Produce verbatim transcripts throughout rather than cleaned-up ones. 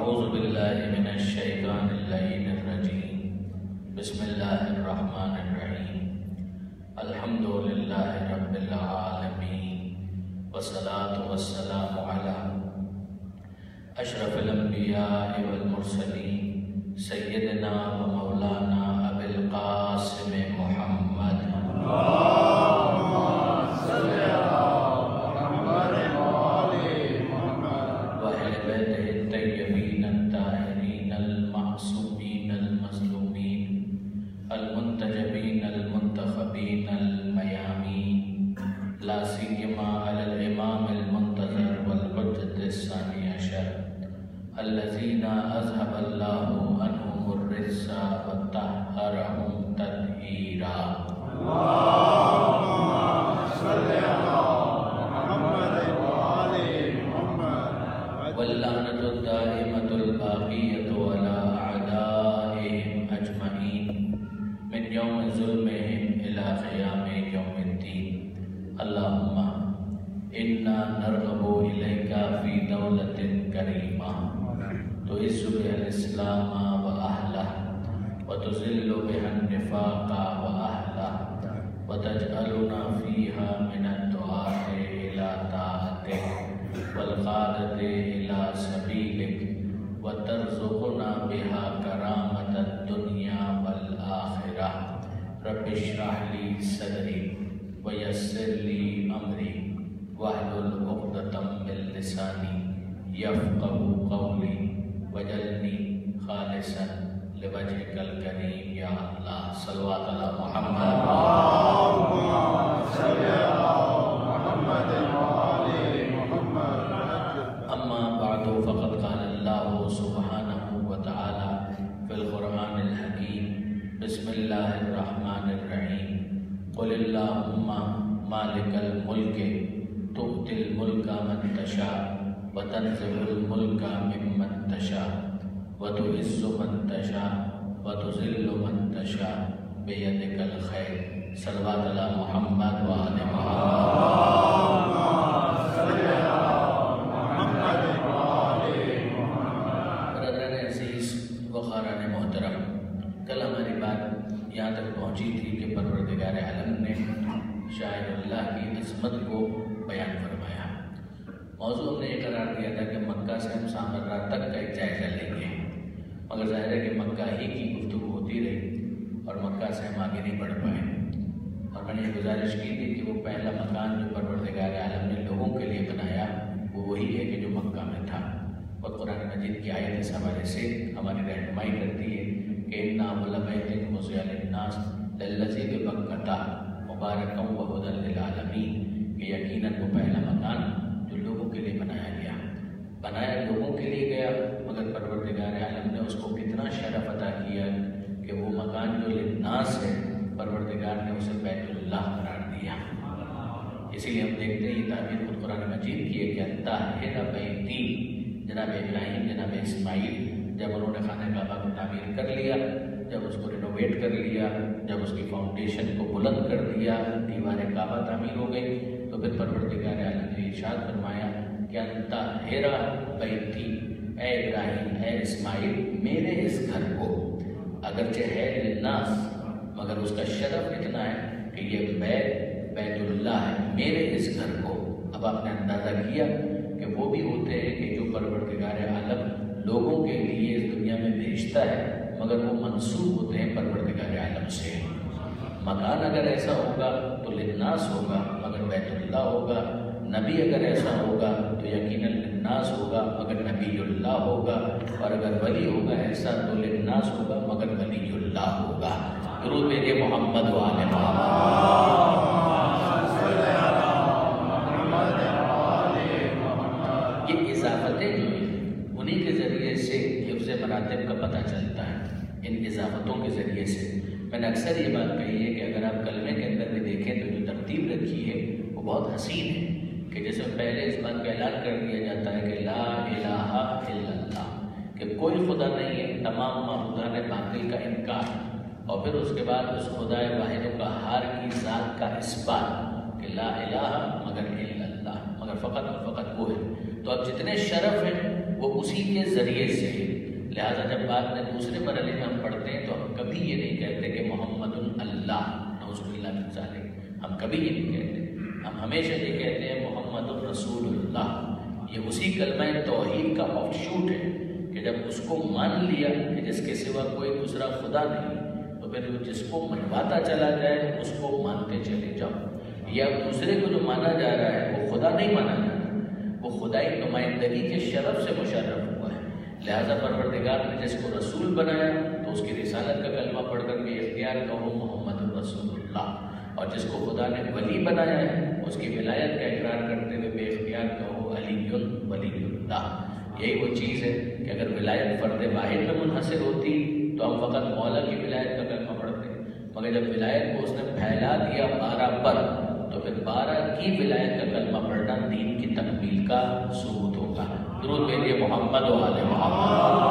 اعوذ باللہ من الشیطان اللعین الرجیم بسم اللہ الرحمن الرحیم الحمد للہ رب العالمین والصلاة والسلام علی اشرف الانبیاء والمرسلین سیدنا و مولانا ابی القاسم محمد الذين أذهب الله عنهم الرجس وطهرهم تطهيرا اللهم صل على محمد وآل محمد واللعنة الدائمة الباقية على أعدائهم أجمعين من يوم ظلمهم إلى قيام يوم الدين اللهم إنا نرغب إليك في دولة كريمة تعز بها الإسلام وأهله وتذل بها النفاق وأهله وتجعلنا فيها من الدعاة إلى طاعتك والقادة إلى سبيلك وترزقنا بها كرامة الدنيا والآخرة رب اشرح لي صدري ويسر لي أمري واحلل عقدة من لساني يفقهوا قولي وجلنی خالصا لوجهك الكريم یا اللہ صلوات علی محمد اللهم صل علی محمد وآل محمد اما بعد فقد قال اللہ سبحانہ وتعالی فی القرآن الحکیم بسم اللہ الرحمن الرحیم قل اللہم مالک الملک تؤتی الملک من تشاء وتنزع الملك ممن تشاء وتعز من تشاء وتذل من تشاء بيدك الخير صلوات على محمد وآل محمد برادران عزیز وخاران محترم، کل ہماری بات یہاں تک پہنچی تھی کہ پروردگار عالم نے شاعر اللہ کی عظمت کو بیان فرمایا۔ موضوع ہم نے یہ قرار دیا تھا کہ مکہ سے ہم سامرا تک کا ایک جائزہ لیں گے، مگر ظاہر ہے کہ مکہ ہی کی گفتگو ہوتی رہی اور مکہ سے ہم آگے نہیں بڑھ پائے، اور میں نے یہ گزارش کی تھی کہ وہ پہلا مکان جو پروردگار عالم نے لوگوں کے لیے بنایا وہ وہی ہے کہ جو مکہ میں تھا، اور قرآن مجید کی آیت اس حوالے سے ہماری رہنمائی کرتی ہے کہ اِنَّا أَوَّلَ بَيْتٍ وُضِعَ لِلنَّاسِ لَلَّذِي بِبَكَّةَ مُبَارَكًا وَهُدًى لِلْعَالَمِينَ کہ یقیناً وہ پہلا مکان لوگوں کے لیے بنایا گیا بنایا لوگوں کے لیے گیا، مگر پروردگار عالم نے اس کو کتنا شرف عطا کیا کہ وہ مکان جو للناس ہے پروردگار نے اسے بیت اللہ قرار دیا۔ اسی لیے ہم دیکھتے ہیں یہ تعبیر خود قرآن مجید کی ہے کہ انطہر بیتی، جناب ابراہیم جناب اسماعیل جب انہوں نے خانہ کعبہ کو تعمیر کر لیا، جب اس کو رینوویٹ کر لیا، جب اس کی فاؤنڈیشن کو بلند کر دیا، دیوار کعبہ تعمیر ہو گئی، تو پھر پروردگار عالم نے ارشاد فرمایا کہ انطہر بیتی، اے ابراہیم اے اسماعیل میرے اس گھر کو، اگرچہ ہے للناس مگر اس کا شرف اتنا ہے کہ یہ بیت بیت اللہ ہے، میرے اس گھر کو۔ اب آپ نے اندازہ کیا کہ وہ بھی ہوتے ہیں کہ جو پروردگار عالم لوگوں کے لیے اس دنیا میں بھیجتا ہے، مگر وہ منسوب ہوتے ہیں پروردگار عالم سے۔ مکان اگر ایسا ہوگا تو للناس ہوگا مگر بیت اللہ ہوگا، نبی اگر ایسا ہوگا تو یقیناً للناس ہوگا مگر نبی اللہ ہوگا، اور اگر ولی ہوگا ایسا تو للناس ہوگا مگر ولی اللہ ہوگا۔ درود بھیجیے محمد و آل محمد۔ یہ اضافتیں جو ہیں انہی کے ذریعے سے حفظ مراتب کا پتہ چلتا ہے، ان اضافتوں کے ذریعے سے۔ میں نے اکثر یہ بات کہی ہے کہ اگر آپ کلمے کے اندر بھی دیکھیں تو جو ترتیب رکھی ہے وہ بہت حسین ہے، کہ جیسے پہلے اس بات کا اعلان کر دیا جاتا ہے کہ لا الہ الا اللہ، کہ کوئی خدا نہیں ہے، تمام معبودان باطل کا انکار، اور پھر اس کے بعد اس خدا واحد قہار کی ذات کا اثبات کہ لا الہ مگر الا اللہ، مگر فقط اور فقط وہ ہے۔ تو اب جتنے شرف ہیں وہ اسی کے ذریعے سے ہے۔ لہٰذا جب بعد میں دوسرے مرحلے میں ہم پڑھتے ہیں تو ہم کبھی یہ نہیں کہتے کہ محمد اللہ، نعوذ باللہ من ذالک، ہم کبھی یہ نہیں کہتے، ہم ہمیشہ یہ کہتے ہیں محمد الرسول اللہ۔ یہ اسی کلمہ توحید کا آف شوٹ ہے کہ جب اس کو مان لیا کہ جس کے سوا کوئی دوسرا خدا نہیں، تو پھر وہ جس کو منواتا چلا جائے اس کو مانتے چلے جاؤ۔ یا دوسرے کو جو مانا جا رہا ہے وہ خدا نہیں مانا جا رہا، وہ خدائی نمائندگی کے شرف سے مشرف ہوا ہے۔ لہذا پروردگار نے جس کو رسول بنایا تو اس کی رسالت کا کلمہ پڑھ کر کے اختیار کہو محمد الرسول اللہ، اور جس کو خدا نے ولی بنایا ہے اس کی ولایت کا اقرار کرتے ہوئے بے اختیار کہو علی ولی اللہ۔ یہی وہ چیز ہے کہ اگر ولایت فرد واحد میں منحصر ہوتی تو ہم فقط مولا کی ولایت کا کلمہ پڑھتے، مگر جب ولایت کو اس نے پھیلا دیا بارہ پر تو پھر بارہ کی ولایت کا کلمہ پڑھنا دین کی تکمیل کا ثبوت ہوگا۔ درود بھیجیے محمد و آل محمد۔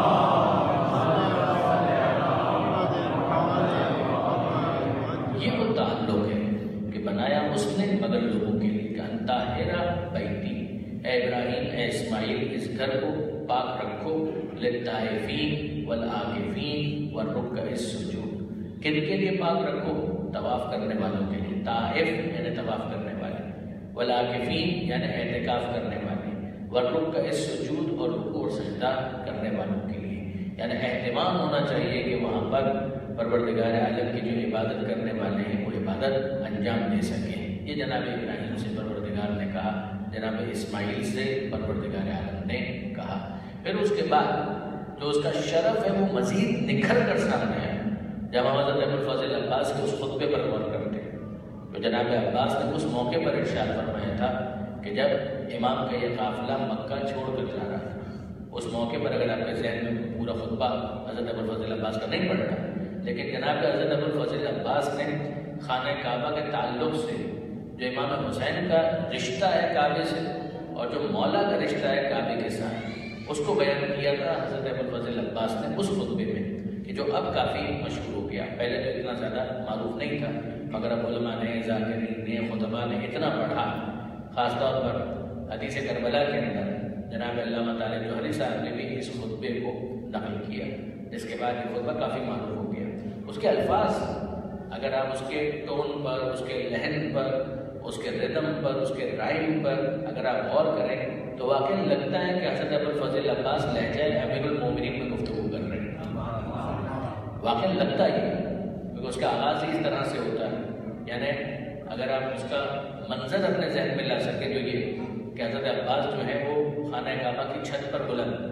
یہ وہ تعلق ہے کہ بنایا اس نے مگر لوگوں کے لیے، کہ انتا ہیرا بیتی، اے ابراہیم اے اسماعیل اس گھر کو پاک رکھو، للطائفین والعاکفین والرکع السجود، کن کے لیے پاک رکھو؟ طواف کرنے والوں کے لیے، طائف یعنی طواف کرنے والے، والعاکفین یعنی اعتکاف کرنے والے، والرکع السجود اور رکوع اور سجدہ کرنے والوں کے لیے، یعنی اہتمام ہونا چاہیے کہ وہاں پر پروردگار عالم کی جو عبادت کرنے والے ہیں وہ عبادت انجام دے سکیں۔ یہ جناب ابراہیم سے پروردگار نے کہا، جناب اسماعیل سے پروردگار عالم نے کہا۔ پھر اس کے بعد جو اس کا شرف ہے وہ مزید نکھر کر سامنے آیا جب حضرت ابوالفضل عباس کے اس خطبے پر غور کرتے ہیں تو جناب عباس نے اس موقع پر ارشاد فرمایا تھا کہ جب امام کا یہ قافلہ مکہ چھوڑ کر جا رہا تھا، اس موقع پر اگر آپ کے ذہن میں پورا خطبہ حضرت ابوالفضل عباس کا نہیں پڑھتا، لیکن جناب حضرت ابوالفضل عباس نے خانہ کعبہ کے تعلق سے جو امام حسین کا رشتہ ہے کعبے سے اور جو مولا کا رشتہ ہے کعبے کے ساتھ، اس کو بیان کیا تھا حضرت ابوالفضل عباس نے اس خطبے میں، کہ جو اب کافی مشہور ہو گیا، پہلے تو اتنا زیادہ معروف نہیں تھا، مگر اب علماء نے، ذاکرین نے، خطباء نے اتنا پڑھا، خاص طور پر حدیث کربلا کے اندر جناب علامہ طالب جوہری صاحب نے بھی اس خطبے کو نقل کیا، جس کے بعد یہ خطبہ کافی معروف ہو گیا۔ اس کے الفاظ اگر آپ اس کے ٹون پر، اس کے لہن پر، اس کے ردم پر، اس کے رائم پر اگر آپ غور کریں تو واقعی لگتا ہے کہ حضرت ابوالفضل عباس لہجہ امیر المومنین میں گفتگو کر رہے ہیں، واقعی لگتا ہی ہے، کیونکہ اس کا آغاز ہی اس طرح سے ہوتا ہے۔ یعنی اگر آپ اس کا منظر اپنے ذہن میں لا سکیں تو یہ کہ حضرت عباس جو ہے وہ خانہ کعبہ کی چھت پر بلند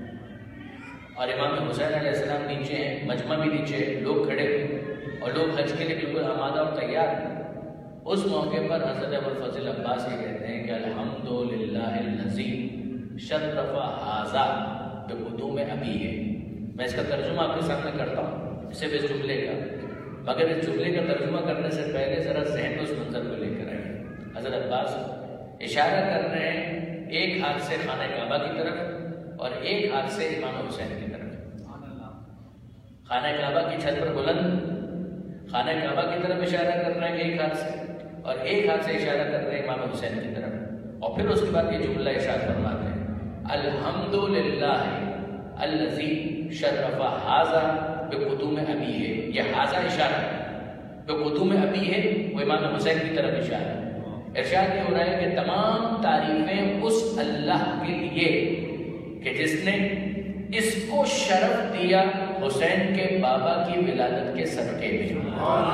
اور امام حسین علیہ السلام نیچے ہیں، مجمع بھی نیچے ہے، لوگ کھڑے ہیں اور لوگ حج کے لیے بالکل آمادہ اور تیار ہیں۔ اس موقع پر حضرت ابوالفضل عباس یہ کہتے ہیں کہ الحمدللہ الذی شرف ھذا بقدوم ابیہ۔ میں اس کا ترجمہ آپ کے سامنے کرتا ہوں صرف اس جملے کا، مگر اس جملے کا ترجمہ کرنے سے پہلے ذرا ذہن میں اس منظر کو لے کر آئیں۔ حضرت عباس اشارہ کر رہے ہیں ایک ہاتھ سے خانہ کعبہ کی طرف اور ایک ہاتھ سے امام حسین کی طرف، خانہ کعبہ کی چھت پر بلند خانہ کعبہ کی طرف اشارہ کر رہے ہیں ایک ہاتھ سے اور ایک ہاتھ سے اشارہ کر رہے ہیں امام حسین کی طرف، اور پھر اس کے بعد یہ جملہ ارشاد فرماتے ہیں الحمدللہ الذی شرف ھذا بقدوم ابیہ۔ یہ ھذا اشارہ ہے، بقدوم ابیہ وہ امام حسین کی طرف اشارہ ہے۔ ارشاد یہ ہو رہا ہے کہ تمام تعریفیں اس اللہ کے لیے کہ جس نے اس کو شرف دیا حسین کے بابا کی ولادت کے صدقے میں۔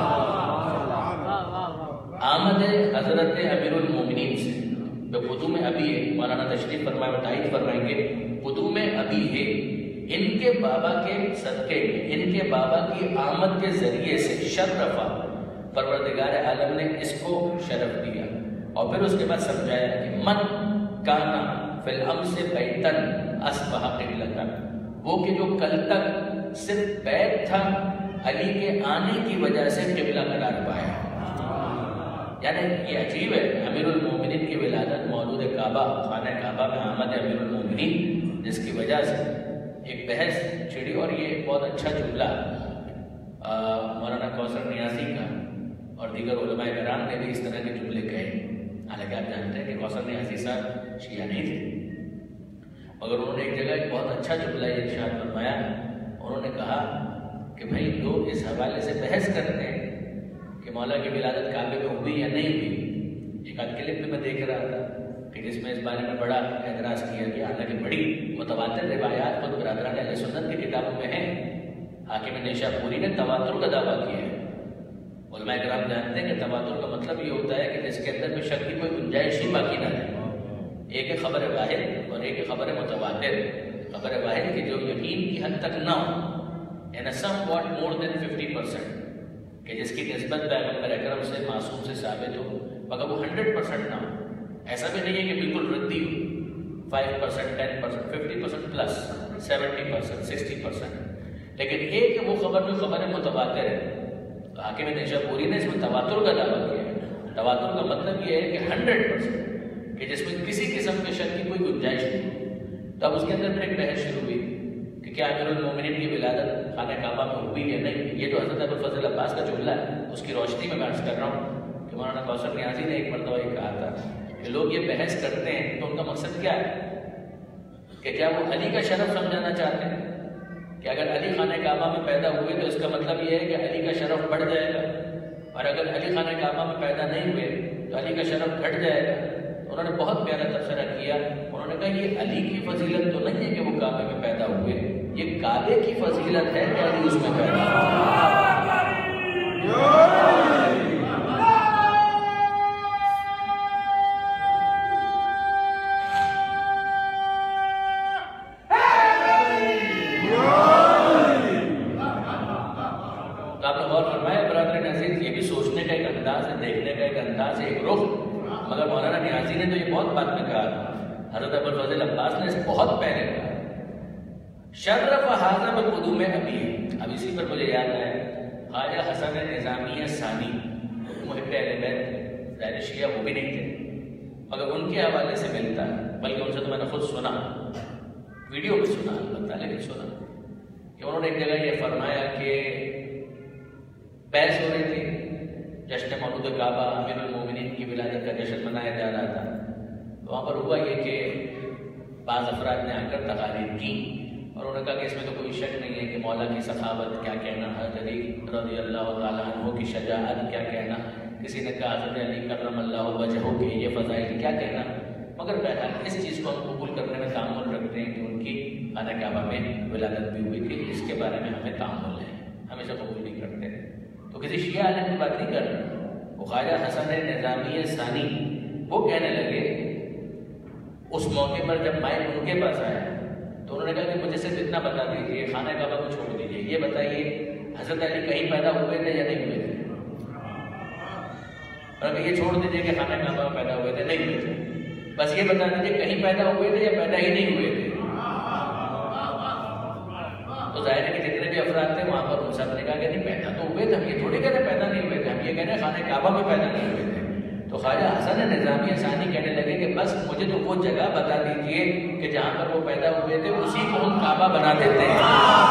آمد حضرت امیر المومنین سے جو قدوم ابی ہے، مولانا تشریف فرمائے و تائید فرمائیں گے، قدوم ابی ہے ان کے بابا کے صدقے میں، ان کے بابا کی آمد کے ذریعے سے شرفا پروردگار عالم نے اس کو شرف دیا، اور پھر اس کے بعد سمجھایا کہ من کانا فی الامس بیتن اصبح قبلۃ، وہ کہ جو کل تک صرف بیت تھا علی کے آنے کی وجہ سے قبلہ قرار پایا۔ یعنی یہ عجیب ہے، امیر المومنین کی ولادت مولود کعبہ خانہ کعبہ میں آمد امیر المومنین، جس کی وجہ سے ایک بحث چھڑی، اور یہ بہت اچھا جملہ مولانا کوثر نیازی کا اور دیگر علماء کرام نے بھی اس طرح کے جملے کہے، حالانکہ آپ جانتے ہیں کہ کوثر نیازی صاحب شیعہ نہیں تھے، مگر انہوں نے ایک جگہ ایک بہت اچھا جملہ یہ ارشاد فرمایا، انہوں نے کہا کہ بھائی لوگ اس حوالے سے بحث کرتے ہیں کہ مولا کی ولادت کعبے میں ہوئی یا نہیں ہوئی۔ ایک آدھ کلپ بھی میں دیکھ رہا تھا کہ جس میں اس بارے میں بڑا اعتراض کیا گیا، حالانکہ بڑی متواتر روایات خود برادران اہل سنت کی کتابوں میں ہیں۔ حاکم نیشاپوری نے تواتر کا دعویٰ کیا ہے۔ علماء کرام جانتے ہیں کہ تواتر کا مطلب یہ ہوتا ہے کہ جس کے اندر کوئی شک کی کوئی گنجائش ہی باقی نہ رہے۔ ایک ہے خبر واحد اور ایک ہے خبر متواتر۔ خبر واحد کی جو یقین کی حد تک نہ ہو، in a somewhat more than fifty percent، کہ جس کی نسبت پیغمبر اکرم سے معصوم سے ثابت ہو، مگر وہ ہنڈریڈ پرسینٹ نہ ہو۔ ایسا بھی نہیں ہے کہ بالکل ردی ہو، five percent ten percent fifty percent plus seventy percent sixty percent, لیکن یہ کہ وہ خبر جو خبر متواتر ہے۔ تو حاکم نیشاپوری نے اس میں تواتر کا دعویٰ کیا ہے۔ تواتر کا مطلب یہ ہے کہ ہنڈریڈ پرسینٹ، کہ جس میں کسی قسم کے شک کی کوئی گنجائش نہیں۔ تو اب اس کے اندر پھر ایک بحث شروع ہوئی کہ کیا امیر المومنین کی ولادت خانہ کعبہ میں ہوئی یا نہیں۔ یہ جو حضرت ابوالفضل عباس کا جملہ ہے اس کی روشنی میں بحث کر رہا ہوں کہ مولانا کوثر نیازی نے ایک مرتبہ یہ کہا تھا کہ لوگ یہ بحث کرتے ہیں تو ان کا مقصد کیا ہے کہ کیا وہ علی کا شرف سمجھانا چاہتے ہیں کہ اگر علی خانہ کعبہ میں پیدا ہوئے تو اس کا مطلب یہ ہے کہ علی کا شرف بڑھ جائے گا، اور اگر علی خانہ کعبہ میں پیدا نہیں ہوئے تو علی کا شرف گھٹ جائے گا۔ انہوں نے بہت پیارا تبصرہ کیا، انہوں نے کہا یہ علی کی فضیلت تو نہیں ہے کہ وہ کعبے میں پیدا ہوئے، یہ کعبے کی فضیلت ہے کہ علی اس میں پیدا ہوئے۔ تو آپ نے غور فرمایا برادر عزیز، یہ بھی سوچنے کا ایک انداز ہے، دیکھنے کا ایک انداز ہے، ایک رخ۔ مگر مولانا نیازی نے تو یہ بہت بعد میں کہا، حضرت ابوالفضل عباس نے اس بہت پہلے کہا، شرف حاضر بقدوم ابی۔ اب اسی پر مجھے یاد آیا خواجہ حسن نظامی ثانی محب اہل بیت، ظاہر شیعہ وہ بھی نہیں تھے، مگر ان کے حوالے سے ملتا ہے، بلکہ ان سے تو میں نے خود سنا، ویڈیو بھی سنا البتہ، لیکن سنا کہ انہوں نے ایک جگہ یہ فرمایا کہ بحث ہو رہی تھی، جشن مولود کعبہ، امیر المومنین کی ولادت کا جشن منایا جا رہا تھا۔ تو وہاں پر ہوا یہ کہ بعض افراد نے آ کر تقاریر کی اور انہوں نے کہا کہ اس میں تو کوئی شک نہیں ہے کہ مولا کی سخاوت کیا کہنا، حضرت علی رضی اللہ تعالیٰ عنہ کی شجاعت کیا کہنا، کسی نے کہا حضرت علی کرم اللہ وجہہ کے یہ فضائل کیا کہنا، مگر بہرحال اس چیز کو ہم قبول کرنے میں تعامل رکھتے ہیں کہ ان کی خانہ کعبہ میں ولادت بھی ہوئی تھی، اس کے بارے میں ہمیں تعامل ہے، ہم اسے قبول نہیں کرتے۔ تو کسی شیعہ عالم کی بات نہیں کر رہے، وہ خواجہ حسن نظامی ثانی وہ کہنے لگے اس موقع پر جب مائک ان کے پاس آیا تو انہوں نے کہا کہ مجھے صرف اتنا بتا دیجیے، خانہ کعبہ کو چھوڑ دیجیے، یہ بتائیے حضرت علی کہیں پیدا ہوئے تھے یا نہیں ہوئے تھے، اور یہ چھوڑ دیجیے کہ خانہ کعبہ میں پیدا ہوئے تھے نہیں ہوئے تھے، بس یہ بتا دیجیے کہیں پیدا ہوئے تھے یا پیدا ہی نہیں ہوئے تھے۔ تو ظاہر ہے کہ جتنے بھی افراد تھے وہاں پر ان سب نے کہا کہ نہیں پیدا تو ہوئے تھے، ہم یہ تھوڑی کہتے پیدا نہیں ہوئے تھے، ہم یہ کہہ رہے ہیں خانہ کعبہ میں پیدا نہیں ہوئے تھے۔ تو خواجہ حسن نظامی ثانی کہنے لگے کہ بس مجھے تو وہ جگہ بتا دیجیے کہ جہاں پر وہ پیدا ہوئے تھے اسی کو ہم کعبہ بنا دیتے ہیں۔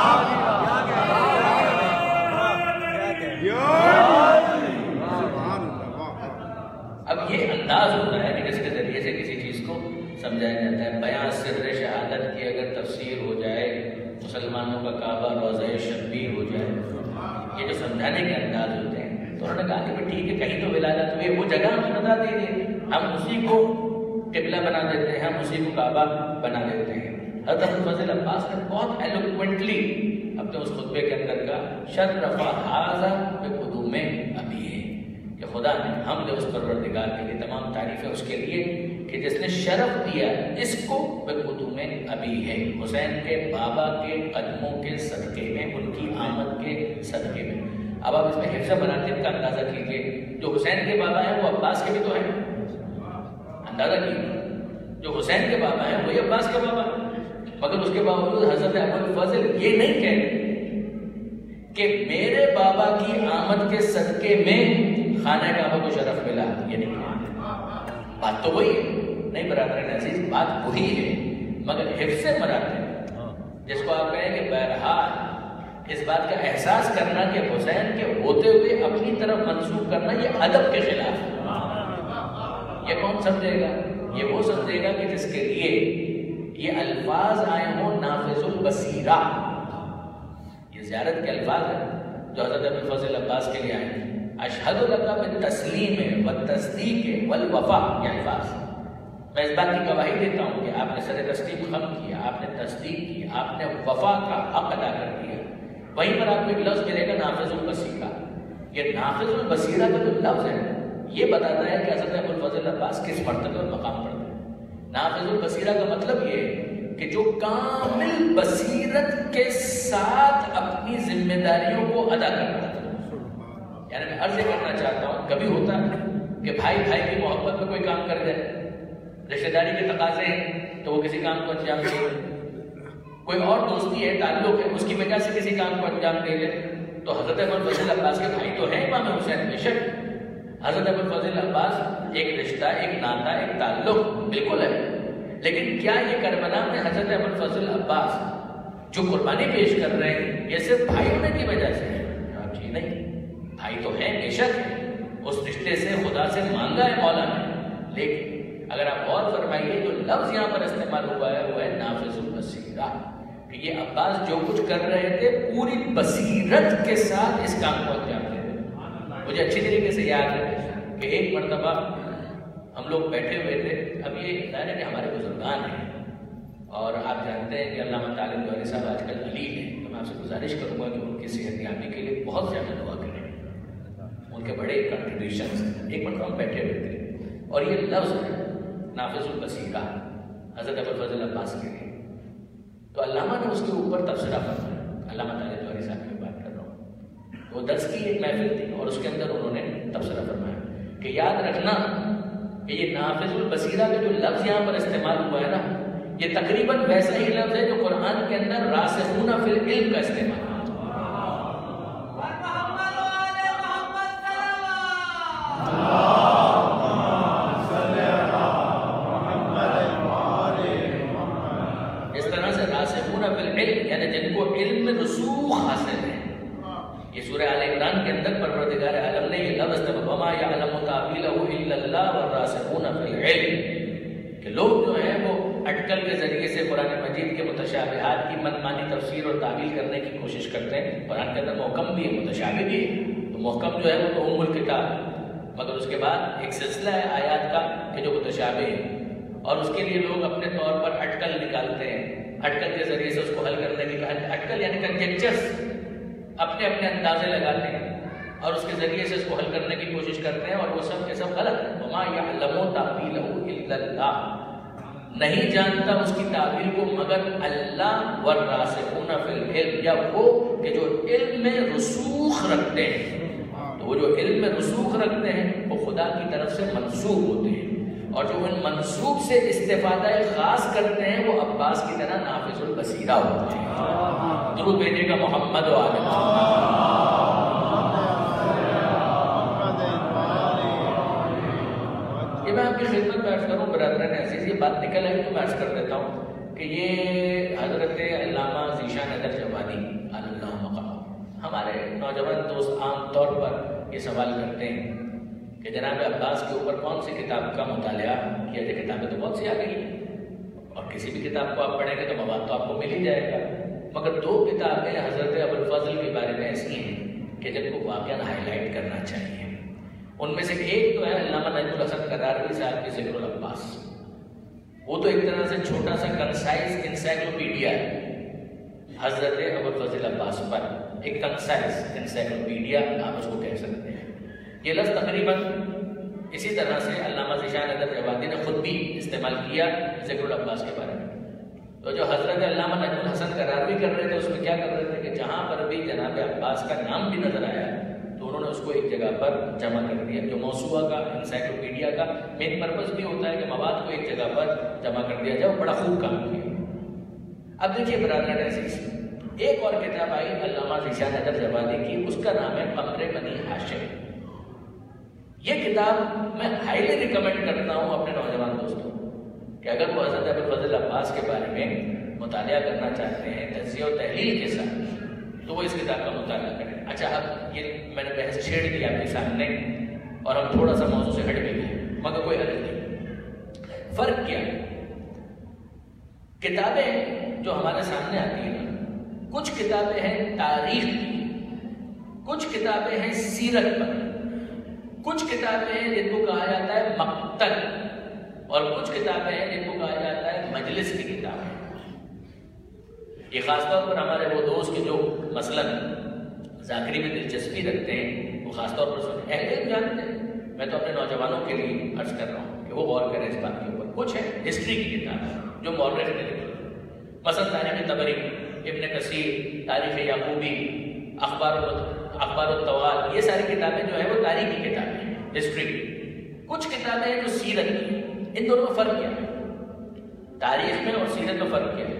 اب یہ انداز ہوتا ہے کہ جس کے ذریعے سے کسی چیز کو سمجھایا جاتا ہے۔ بیان سر شہادت کی اگر تفسیر ہو جائے، مسلمانوں کا کعبہ روضہ شبیر ہو جائے، یہ جو سمجھانے کے انداز ہوتے ہیں، تو انہوں نے کہا کہ ٹھیک ہے کہیں تو ولادت ہوئی، وہ جگہ ہمیں بتا دیجیے، ہم اسی کو قبلہ بنا دیتے ہیں، ہم اسی کو کعبہ بنا دیتے ہیں۔ حضرت ابوالفضل عباس نے بہت ایلوکوینٹلی اپنے اس خطبے کے اندر کا شرف ھذا بقدوم ابی ہے کہ خدا نے حمد اس پروردگار کے لیے، تمام تعریفیں اس کے لیے کہ جس نے شرف دیا اس کو بقدوم ابی ہے، حسین کے بابا کے قدموں کے صدقے میں، ان کی آمد کے صدقے میں۔ اب آپ اس میں حفظ مراتب کا اندازہ کیجیے، جو حسین کے بابا ہیں وہ عباس کے بھی تو ہیں، اندازہ کیجیے، جو حسین کے بابا ہیں وہی عباس کے بابا ہیں، مگر اس کے باوجود حضرت ابوالفضل یہ نہیں کہتے کہ میرے بابا کی آمد کے صدقے میں خانہ کعبہ کو شرف ملا، یہ نہیں کہتے۔ بات تو وہی ہے، نہیں برادران عزیز، بات وہی ہے، مگر حفظ مراتب جس کو آپ کہیں کہ بہرحال اس بات کا احساس کرنا کہ حسین کے ہوتے ہوئے اپنی طرف منسوخ کرنا یہ ادب کے خلاف ہے۔ یہ کون سمجھے گا؟ یہ وہ سمجھے گا کہ جس کے لیے یہ الفاظ آئے ہوں نافذ البصیرہ، یہ زیارت کے الفاظ ہیں جو حضرت ابوالفضل عباس کے لیے آئے ہیں. اشہد لک بالتسلیم والتصدیق والوفا، یہ الفاظ میں اس بات کی گواہی دیتا ہوں کہ آپ نے سر تسلیم خم کیا، آپ نے تصدیق کی، آپ نے وفا کا حق ادا کر دیا. وہیں پر آپ کو ایک لفظ ملے گا نافذ البصیرہ. یہ نافذ البصیرہ کا جو لفظ ہے یہ بتاتا ہے کہ حضرت ابوالفضل عباس کس مرتبے اور مقام پر تھے. نافذ البصیرہ کا مطلب یہ کہ جو کامل بصیرت کے ساتھ اپنی ذمہ داریوں کو ادا کر رہا تھا. یعنی میں عرض کرنا چاہتا ہوں کبھی ہوتا ہے کہ بھائی بھائی کی محبت میں کوئی کام کر جائے، رشتہ داری کے تقاضے ہیں تو وہ کسی کام کو انجام دے دے، کوئی اور دوستی ہے، تعلق ہے، اس کی وجہ سے کسی کام کو انجام دے دے. تو حضرت ابوالفضل عباس کے بھائی تو ہیں امام حسین، بے شک حضرت ابوالفضل عباس ایک رشتہ، ایک ناطہ، ایک تعلق بالکل ہے. لیکن کیا یہ کربلا میں حضرت ابوالفضل عباس جو قربانی پیش کر رہے ہیں یہ صرف بھائی ہونے کی وجہ سے ہے؟ جی نہیں، بھائی تو ہیں بے شک، اس رشتے سے خدا سے مانگا ہے مولا نے. لیکن اگر آپ غور فرمائیے جو لفظ یہاں پر استعمال ہوا ہے وہ ہے نافذ البصیرہ، کہ یہ عباس جو کچھ کر رہے تھے پوری بصیرت کے ساتھ اس کام کو انجام دے رہے. مجھے اچھی طریقے سے یاد ہے کہ ایک مرتبہ ہم لوگ بیٹھے ہوئے تھے. اب یہ ظاہر ہے کہ ہمارے بزرگان ہیں اور آپ جانتے ہیں کہ علامہ طالب جوہری صاحب آج کل علی ہیں، تو میں آپ سے گزارش کروں گا کہ ان کی صحت یابی کے لیے بہت زیادہ دعا کریں، ان کے بڑے کنٹریبیوشنس ہیں. ایک مرتبہ ہم بیٹھے ہوئے تھے اور یہ لفظ ہے نافذ البصیرہ حضرت ابوالفضل عباس کے لیے. تو علامہ نے اس کے اوپر تبصرہ فرمایا. علامہ طالب جوہری صاحب کی بات کر رہا ہوں. وہ درس کی ایک محفل تھی اور اس کے اندر انہوں نے تبصرہ فرمایا کہ یاد رکھنا کہ یہ نافذ البصیرہ کا جو لفظ یہاں پر استعمال ہوا ہے نا، یہ تقریباً ویسا ہی لفظ ہے جو قرآن کے اندر راسخون فی العلم کا استعمال ہے. یعنی جن کو علم میں رسوخ حاصل ہے. یہ سورہ آل عمران کے اندر پروردگار عالم نے یہ لفظ وما یعلم تاویلہ الا اللہ والراسخون فی العلم، کہ لوگ جو ہیں وہ اٹکل کے ذریعے سے قرآن مجید کے متشابہات کی من مانی تفسیر اور تعویل کرنے کی کوشش کرتے ہیں. قرآن کے اندر محکم بھی ہے، متشابہ بھی ہے. تو محکم جو ہے وہ تو ام الکتاب، مگر اس کے بعد ایک سلسلہ ہے آیات کا کہ جو متشابہ ہے، اور اس کے لیے لوگ اپنے طور پر اٹکل نکالتے ہیں، اٹکل کے ذریعے سے اس کو حل کرنے کی، اٹکل یعنی کنجیکچرز اپنے اپنے اندازے لگاتے ہیں اور اس کے ذریعے سے اس کو حل کرنے کی کوشش کرتے ہیں، اور وہ سب کے سب غلط ہے. وما یعلم تاویلہ الا اللہ، نہیں جانتا اس کی تعبیر کو مگر اللہ، والراسخون فی العلم، یا وہ کہ جو علم میں رسوخ رکھتے ہیں. تو وہ جو علم میں رسوخ رکھتے ہیں وہ خدا کی طرف سے منسوب ہوتے ہیں، اور جو ان منسوب سے استفادہ خاص کرتے ہیں وہ عباس کی طرح نافذ البصیرہ ہوتے ہیں. درود بھیجے گا محمد و آل محمد. یہ میں آپ کی خدمت میں عرض کروں برادران عزیز، یہ بات نکل آئی تو میں عرض کر دیتا ہوں کہ یہ حضرت علامہ ذیشان حیدر جوادی اللہ مقام، ہمارے نوجوان دوست عام طور پر یہ سوال کرتے ہیں کہ جناب عباس کے اوپر کون سی کتاب کا مطالعہ کیا جائے. کتابیں تو بہت سی آ گئی اور کسی بھی کتاب کو آپ پڑھیں گے تو مواد تو آپ کو مل ہی جائے گا، مگر دو کتابیں حضرت ابوالفضل کے بارے میں ایسی ہیں کہ جن کو واقعاً ہائی لائٹ کرنا چاہیے. ان میں سے ایک تو ہے علامہ نجم الحسن قراروی صاحب کی ذکر العباس. وہ تو ایک طرح سے چھوٹا سا کنسائز انسائکلوپیڈیا ہے حضرت ابوالفضل عباس پر، ایک کنسائز انسائکلوپیڈیا آپ اس کو کہہ سکتے ہیں. یہ لفظ تقریباً اسی طرح سے علامہ ذیشان حیدر جوادی نے خود بھی استعمال کیا ذکر العباس کے بارے میں. تو جو حضرت علامہ نجم الحسن قراروی کر رہے تھے اس میں کیا کر رہے تھے کہ جہاں پر بھی جناب عباس کا نام بھی نظر آیا تو انہوں نے اس کو ایک جگہ پر جمع کر دیا. جو موسوعہ کا انسائکلوپیڈیا کا مین پرپز بھی ہوتا ہے کہ مواد کو ایک جگہ پر جمع کر دیا جائے، بڑا خوب کام کیا. اب دیکھیے برادران عزیز، ایک اور کتاب آئی علامہ ذیشان حیدر جوادی کی، اس کا نام ہے قمر بنی ہاشم. یہ کتاب میں ہائیلی ریکمینڈ کرتا ہوں اپنے نوجوان دوستوں کہ اگر وہ حضرت ابوالفضل عباس کے بارے میں مطالعہ کرنا چاہتے ہیں تجزیہ و تحلیل کے ساتھ تو وہ اس کتاب کا مطالعہ کریں. اچھا، اب یہ میں نے بحث چھیڑ دی آپ کے سامنے اور ہم تھوڑا سا موضوع سے ہٹ بھی گئے، مگر کوئی حرج نہیں. فرق کیا ہے کتابیں جو ہمارے سامنے آتی ہیں، کچھ کتابیں ہیں تاریخ کی، کچھ کتابیں ہیں سیرت پر، کچھ کتابیں ہیں جن کو کہا جاتا ہے مقتل، اور کچھ کتابیں ہیں جن کو کہا جاتا ہے مجلس کی کتابیں۔ یہ خاص طور پر ہمارے وہ دوست کے جو مثلاً ذاکری میں دلچسپی رکھتے ہیں وہ خاص طور پر سنتے اہل علم جانتے ہیں۔ میں تو اپنے نوجوانوں کے لیے عرض کر رہا ہوں کہ وہ غور کریں اس بات کے اوپر۔ کچھ ہے ہسٹری کی کتاب جو مورخ نے لکھی، مثلاً تاریخ طبری، ابن کثیر، تاریخ یعقوبی، اخبار اخبار الطوال، یہ ساری کتابیں جو ہیں وہ تاریخ کی کتابیں ہیں، ہسٹری کی۔ کچھ کتابیں ہیں جو سیرت کی۔ ان دونوں میں فرق کیا ہے؟ تاریخ میں اور سیرت میں فرق کیا ہے؟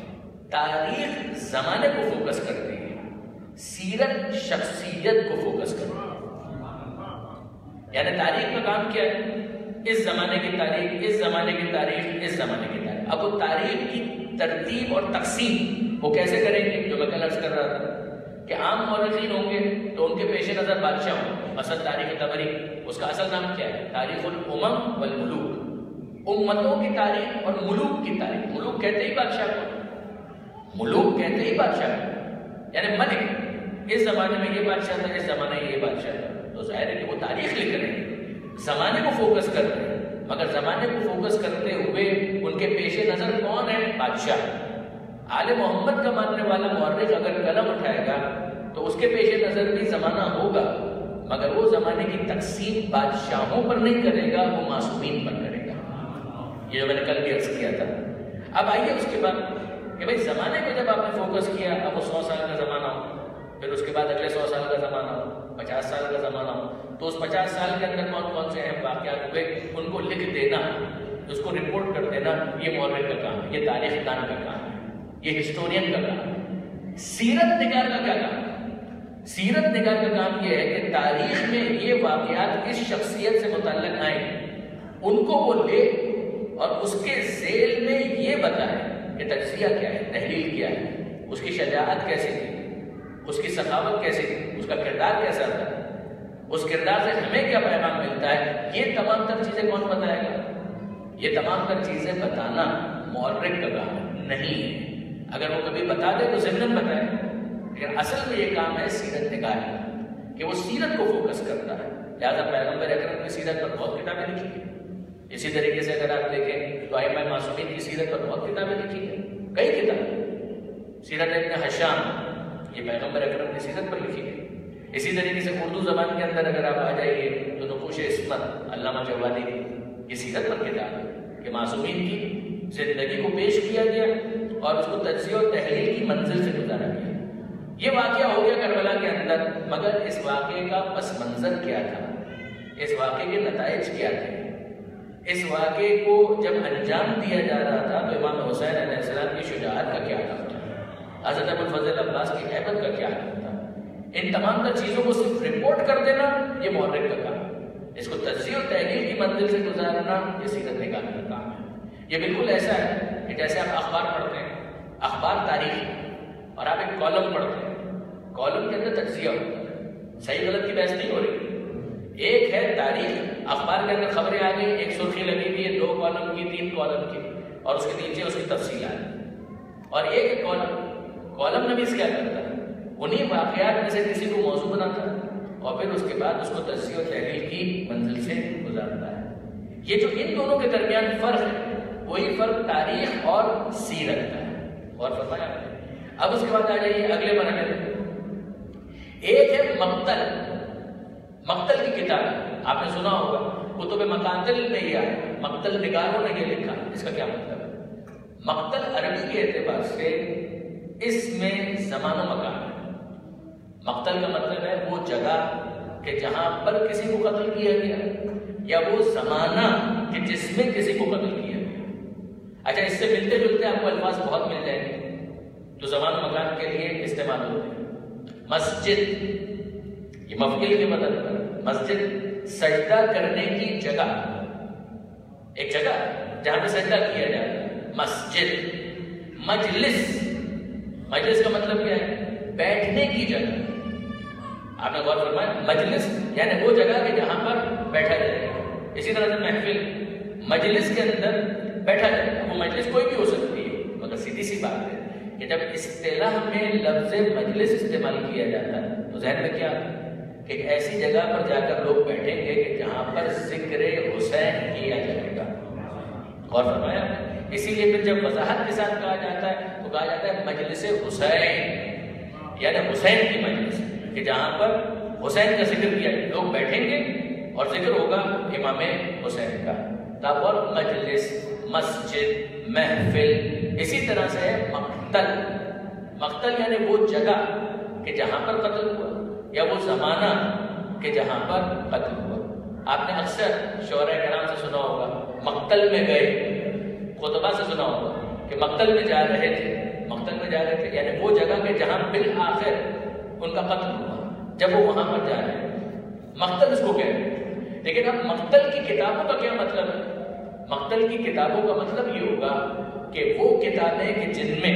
تاریخ زمانے کو فوکس کرتی ہے، سیرت شخصیت کو فوکس کرتی ہے۔ یعنی تاریخ کا کام کیا ہے؟ اس زمانے کی تاریخ، اس زمانے کی تاریخ، اس زمانے کی تاریخ۔ اب وہ تاریخ کی ترتیب اور تقسیم وہ کیسے کریں گے؟ جو میں کل عرض کر رہا تھا کہ عام مورخین ہوں گے تو ان کے پیش نظر بادشاہ ہوں، مثلا تاریخ طبری، اس کا اصل نام کیا ہے؟ تاریخ الامم والملوک، امتوں کی تاریخ اور ملوک کی تاریخ۔ ملوک کہتے ہی بادشاہ کو، ملوک کہتے ہی بادشاہ کو، یعنی ملک، اس زمانے میں یہ بادشاہ تھا، اس زمانے میں یہ بادشاہ تھا۔ تو ظاہر ہے کہ وہ تاریخ لکھ رہے ہیں، زمانے کو فوکس کر رہے ہیں، مگر زمانے کو فوکس کرتے ہوئے ان کے پیش نظر کون ہے؟ بادشاہ۔ آل محمد کا ماننے والا مورخ اگر قلم اٹھائے گا تو اس کے پیش نظر بھی زمانہ ہوگا، مگر وہ زمانے کی تقسیم بادشاہوں پر نہیں کرے گا، وہ معصومین پر کرے گا۔ یہ جو میں نے کل بھی عرض کیا تھا۔ اب آئیے اس کے بعد کہ بھائی زمانے کو جب آپ نے فوکس کیا، اب وہ سو سال کا زمانہ ہو، پھر اس کے بعد اگلے سو سال کا زمانہ ہو، پچاس سال کا زمانہ ہو، تو اس پچاس سال کے اندر کون کون سے اہم واقعات ہوئے ان کو لکھ دینا، اس کو رپورٹ کر دینا، یہ مورخ کا کام ہے، یہ تاریخ دان کا کام ہے، یہ ہسٹورین کا کام ہے۔ سیرت نگار کا کیا کام ہے؟ سیرت نگار کا کام یہ ہے کہ تاریخ میں یہ واقعات کس شخصیت سے متعلق آئیں ان کو وہ لے اور اس کے ذیل میں یہ بتائے کہ تجزیہ کیا ہے، تحلیل کیا ہے، اس کی شجاعت کیسے تھی، اس کی سخاوت کیسے تھی، اس کا کردار کیسا تھا، اس کردار سے ہمیں کیا پیغام ملتا ہے، یہ تمام تر چیزیں کون بتائے گا؟ یہ تمام تر چیزیں بتانا مورخ کا کام نہیں ہے۔ اگر وہ کبھی بتا دے تو ضمن بتائے، لیکن اصل میں یہ کام ہے سیرت نگار کہ وہ سیرت کو فوکس کرتا ہے۔ لہٰذا پیغمبر اکرم کی سیرت پر بہت کتابیں لکھی ہیں۔ اسی طریقے سے اگر آپ دیکھیں تو ائمہ معصومین کی سیرت پر بہت کتابیں لکھی ہیں، کئی کتابیں۔ سیرت ابن ہشام یہ پیغمبر اکرم کی سیرت پر لکھی ہے۔ اسی طریقے سے اردو زبان کے اندر اگر آپ آ جائیے تو نقوش عصمت علامہ جوادی کی یہ سیرت پر کتاب ہے کہ معصومین کی زندگی کو پیش کیا گیا اور اس کو تجزیہ اور تحلیل کی منزل سے گزارا گیا۔ یہ واقعہ ہو گیا کربلا کے اندر، مگر اس واقعے کا پس منظر کیا تھا، اس واقعے کے نتائج کیا تھے، اس واقعے کو جب انجام دیا جا رہا تھا تو امام حسین علیہ السلام کی شجاعت کا کیا حال تھا، حضرت ابوالفضل عباس کی ہیبت کا کیا حال تھا۔ ان تمام تر چیزوں کو صرف رپورٹ کر دینا یہ مورخ کا کام ہے، اس کو تجزیہ اور تحلیل کی منزل سے گزارنا یہ سیرت نگار کا کام ہے۔ یہ بالکل ایسا ہے کہ جیسے آپ اخبار پڑھتے ہیں، اخبار تاریخی، اور آپ ایک کالم پڑھتے ہیں، کالم کے اندر تجزیہ ہوتا ہے، صحیح غلط کی بحث نہیں ہو رہی۔ ایک ہے تاریخ، اخبار کے اندر خبریں آ گئی، ایک سرخی لگی ہوئی ہے، دو کالم کی، تین کالم کی، اور اس کے نیچے اس کی تفصیلات، اور ایک ہے کالم۔ کالم نویس کیا کرتا ہے؟ انہیں واقعات میں سے کسی کو موضوع بناتا ہے اور پھر اس کے بعد اس کو تجزیہ و تحلیل کی منزل سے گزارتا ہے۔ یہ جو ان دونوں کے درمیان فرق ہے وہی فرق تاریخ اور سیرت کا ہے، اور فرمایا۔ اب اس کے بعد آ جائیے اگلے مرحلے میں، ایک ہے مقتل۔ مقتل کی کتاب آپ نے سنا ہوگا، کتب مقاتل میں یہ ہے، مقتل نگاروں نے یہ لکھا۔ اس کا کیا مطلب ہے؟ مقتل عربی کے اعتبار سے اس میں زمان و مکان ہے۔ مقتل کا مطلب ہے وہ جگہ کہ جہاں پر کسی کو قتل کیا گیا، یا وہ زمانہ کہ جس میں کسی کو قتل کیا گیا۔ اچھا، اس سے ملتے جلتے آپ کو الفاظ بہت مل جائیں گے جو زمان و مکان کے لیے استعمال ہوتے ہیں۔ مسجد، یہ مفعول کی مدد پر، مسجد سجدہ کرنے کی جگہ، ایک جگہ جہاں پہ سجدہ کیا جائے، مسجد۔ مجلس، مجلس کا مطلب کیا ہے؟ بیٹھنے کی جگہ۔ آپ نے غور فرمایا، مجلس یعنی وہ جگہ کہ جہاں پر بیٹھا جائے گا۔ اسی طرح سے محفل، مجلس کے اندر بیٹھا جائے گا، وہ مجلس کوئی بھی ہو سکتی ہے، سیدھی سی بات ہے کہ جب اصطلاح میں لفظ مجلس استعمال کیا جاتا ہے تو ذہن میں کیا کہ ایک ایسی جگہ پر جا کر لوگ بیٹھیں گے کہ جہاں پر ذکر حسین کیا جائے گا. غور فرمایا. اسی لیے پھر جب وضاحت کے ساتھ کہا جاتا ہے تو کہا جاتا ہے مجلس حسین، یعنی حسین کی مجلس، کہ جہاں پر حسین کا ذکر کیا جائے. لوگ بیٹھیں گے اور ذکر ہوگا امام حسین کا. تب اور مجلس، مسجد، محفل، اسی طرح سے مقتل. مقتل یعنی وہ جگہ کہ جہاں پر قتل ہوا، یا وہ زمانہ کہ جہاں پر قتل ہوا. آپ نے اکثر شعراء کرام سے سنا ہوگا مقتل میں گئے، خطبہ سے سنا ہوگا کہ مقتل میں جا رہے تھے، مقتل میں جا رہے تھے یعنی وہ جگہ کہ جہاں بالآخر ان کا قتل ہوا، جب وہ وہاں پر جا رہے ہیں مقتل اس کو کہتے ہیں. لیکن اب مقتل کی کتابوں کا کیا مطلب ہے؟ مقتل کی کتابوں کا مطلب یہ ہوگا کہ وہ کتابیں کہ جن میں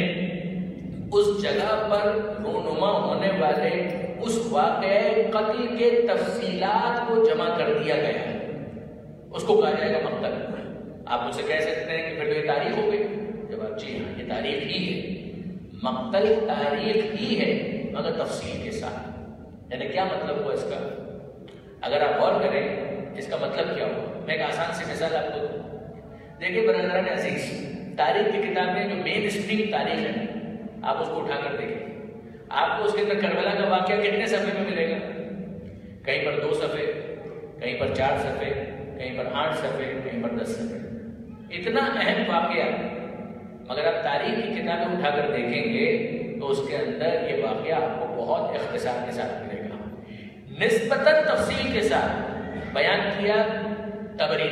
اس جگہ پر رونما ہونے والے اس واقعے قتل کے تفصیلات کو جمع کر دیا گیا ہے، اس کو کہا جائے گا مقتل. آپ مجھ سے کہہ سکتے ہیں کہ پھر تو یہ تاریخ ہو گئی. جواب جی ہاں، یہ تاریخ ہی ہے. مقتل تاریخ ہی ہے مگر تفصیل کے ساتھ. یعنی کیا مطلب ہوا اس کا؟ اگر آپ غور کریں اس کا مطلب کیا ہوا، میں ایک آسان سی مثال آپ کو دوں. دیکھیے برادران عزیز، تاریخ کی کتابیں جو مین اسٹریم تاریخ ہے آپ اس کو اٹھا کر دیکھیں، آپ کو اس کے اندر کربلا کا واقعہ کتنے صفحے میں ملے گا؟ کہیں پر دو صفحے، کہیں پر چار صفحے، کہیں پر آٹھ صفحے، کہیں پر دس صفحے. اتنا اہم واقعہ، مگر آپ تاریخ کی کتابیں اٹھا کر دیکھیں گے تو اس کے اندر یہ واقعہ آپ کو بہت اختصار کے ساتھ ملے گا. نسبتاً تفصیل کے ساتھ بیان کیا طبری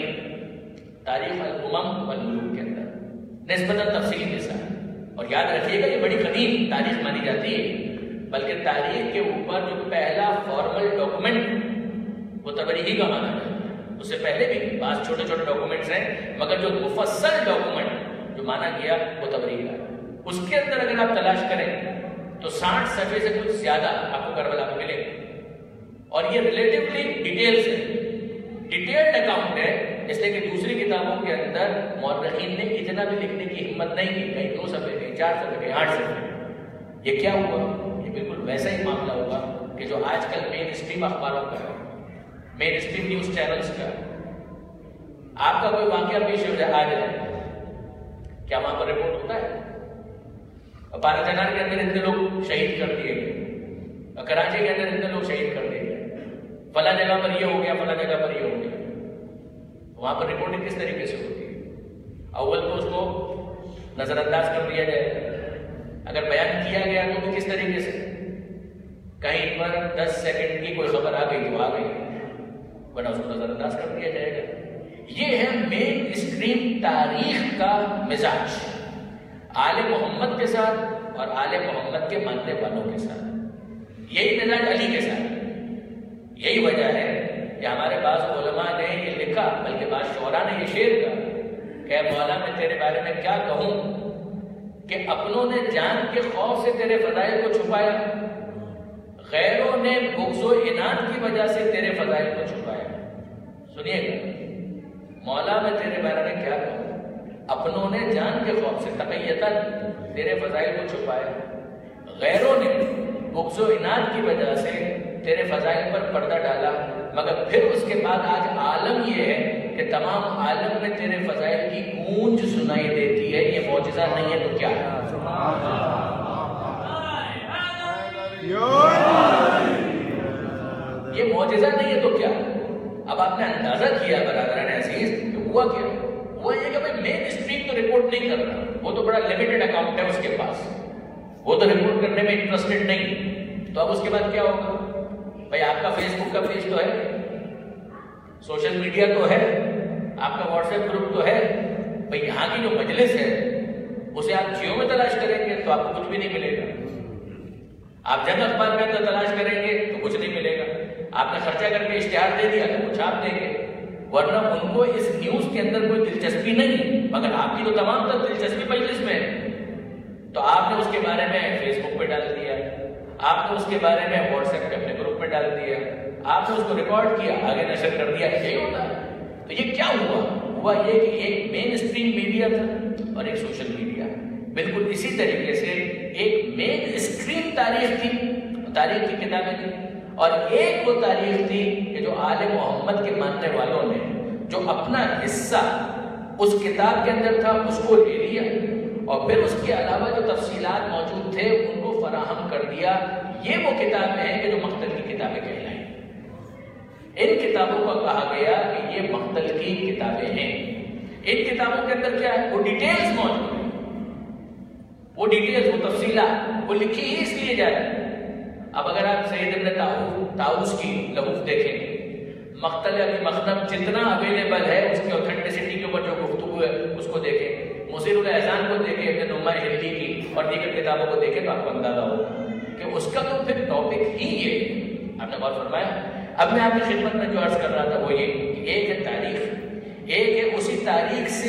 تاریخ الامم والملوک کے اندر، نسبتاً تفصیل کے ساتھ. اور یاد رکھیے گا یہ بڑی قدیم تاریخ مانی جاتی ہے، بلکہ تاریخ کے اوپر جو پہلا فارمل ڈاکومنٹ وہ طبری ہی کا مانا جاتا ہے. اس سے پہلے بھی بعض چھوٹے چھوٹے ڈاکومنٹس ہیں مگر جو مفصل ڈاکومنٹ جو مانا گیا وہ طبری کا. اس کے اندر اگر آپ تلاش کریں تو ساٹھ صفحے سے کچھ زیادہ آپ کو کربلا میں ملے گا. اور یہ ریلیٹیولی ڈیٹیلز ہے، ڈیٹیلڈ اکاؤنٹ ہے، اس لیے کہ دوسری کتابوں کے اندر مورخین نے اتنا بھی لکھنے کی ہمت نہیں کی. کہیں دو صفحے، کہیں چار صفحے، کہیں آٹھ صفحے. یہ کیا ہوا؟ یہ بالکل ویسا ہی معاملہ ہوگا کہ جو آج کل مین اسٹریم اخباروں کا ہے، مین اسٹریم نیوز چینلز کا. آپ کا کوئی واقعہ پیش ہو جائے آ جائے، کیا وہاں پر رپورٹ ہوتا ہے؟ اور پارا چنار کے اندر اتنے لوگ شہید کر دیے گئے، اور کراچی کے اندر اتنے لوگ شہید کر دیے گئے، فلاں جگہ پر یہ ہو گیا، فلاں جگہ پر یہ ہو گیا. وہاں پر رپورٹنگ کس طریقے سے ہوتی ہے؟ اول تو اس کو نظر انداز کر دیا جائے، اگر بیان کیا گیا تو بھی کس طریقے سے؟ کہیں پر دس سیکنڈ کی کوئی خبر آ گئی تو آ گئی، ورنہ اس کو نظر انداز کر دیا جائے گا. یہ ہے مین اسٹریم تاریخ کا مزاج، آل محمد کے ساتھ اور آل محمد کے ماننے والوں کے ساتھ. یہی مزاج علی کے ساتھ. یہی وجہ ہے کہ ہمارے بعض علماء نے یہ لکھا، بلکہ بعض شعراء نے یہ شعر کہا کہ مولا میں تیرے بارے میں کیا کہوں کہ اپنوں نے جان کے خوف سے تیرے فضائل کو چھپایا، غیروں نے بغض و عناد کی وجہ سے تیرے فضائل کو چھپایا. سنیے گا، مولا میں تیرے بارے میں کیا کہوں، اپنوں نے جان کے خوف سے تقیتاً تیرے فضائل کو چھپایا، غیروں نے بغض و عناد کی وجہ سے تیرے فضائل پر پردہ ڈالا، مگر پھر اس کے بعد آج عالم یہ ہے کہ تمام عالم میں تیرے فضائل کی گونج سنائی دیتی ہے. یہ معجزہ نہیں ہے تو کیا ہے؟ یہ معجزہ نہیں ہے تو کیا؟ اب آپ نے اندازہ کیا برادران عزیز کہ ہوا کیا؟ ہوا یہ کہ بھائی مین اسٹریم تو رپورٹ نہیں کر رہا، وہ تو بڑا لمیٹڈ اکاؤنٹ ہے اس کے پاس، وہ تو رپورٹ کرنے میں انٹرسٹڈ نہیں. تو اب اس کے بعد کیا ہوگا؟ بھائی آپ کا فیس بک کا پیج تو ہے، سوشل میڈیا تو ہے، آپ کا واٹس ایپ گروپ تو ہے. بھائی یہاں کی جو مجلس ہے اسے آپ جیو میں تلاش کریں گے تو آپ کو کچھ بھی نہیں ملے گا. آپ جنگ اخبار میں اندر تلاش کریں گے تو کچھ نہیں ملے گا. آپ نے خرچہ کر کے اشتہار دے دیا تو کچھ آپ دیں گے، ورنہ ان کو اس نیوز کے اندر کوئی دلچسپی نہیں. مگر آپ کی تو تمام تر دلچسپی مجلس میں ہے، تو آپ نے اس کے بارے میں فیس بک پہ ڈال دیا، آپ نے اس کے بارے میں واٹس ایپ پہ اپنے گروپ پہ ڈال دیا، آپ نے اس کو ریکارڈ کیا، آگے نشر کر دیا. یہی ہوتا ہے. تو یہ کیا ہوا؟ ہوا یہ کہ ایک مین اسٹریم میڈیا تھا اور ایک سوشل میڈیا. بالکل اسی طریقے سے ایک مین اسٹریم تاریخ تھی، تاریخ کی کتابیں تھیں، اور ایک وہ تاریخ تھی کہ جو آل محمد کے ماننے والوں نے جو اپنا حصہ اس کتاب کے اندر تھا اس کو لے لیا، اور پھر اس کے علاوہ جو تفصیلات موجود تھے ان کو فراہم کر دیا۔ یہ وہ کتابیں ہیں کہ جو مقتل کی کتابیں کہلائیں۔ ان کتابوں کو کہا گیا کہ یہ مقتل کی کتابیں ہیں۔ ان کتابوں کے اندر کیا ہے؟ وہ ڈیٹیلز موجود ہیں، وہ ڈیٹیلز، وہ تفصیلات وہ لکھی ہی اس لیے جا رہی ہیں۔ اب اگر آپ سید ابن طاؤس کی لحوف دیکھیں، مقتل ابی مخنم جتنا اویلیبل ہے اس کی اوتھینٹسٹی کے اوپر جو گفتگو ہے اس کو دیکھیں، مصیر الاحسان کو دیکھیں، ابن نعمان ہلی کی اور دیگر کتابوں کو دیکھیں تو آپ کو اندازہ ہوگا کہ اس کا تو پھر ٹاپک ہی یہ ہے۔ آپ نے غور فرمایا؟ اب میں آپ کی خدمت میں جو عرض کر رہا تھا وہ یہ کہ ایک ہے تاریخ، ایک ہے اسی تاریخ سے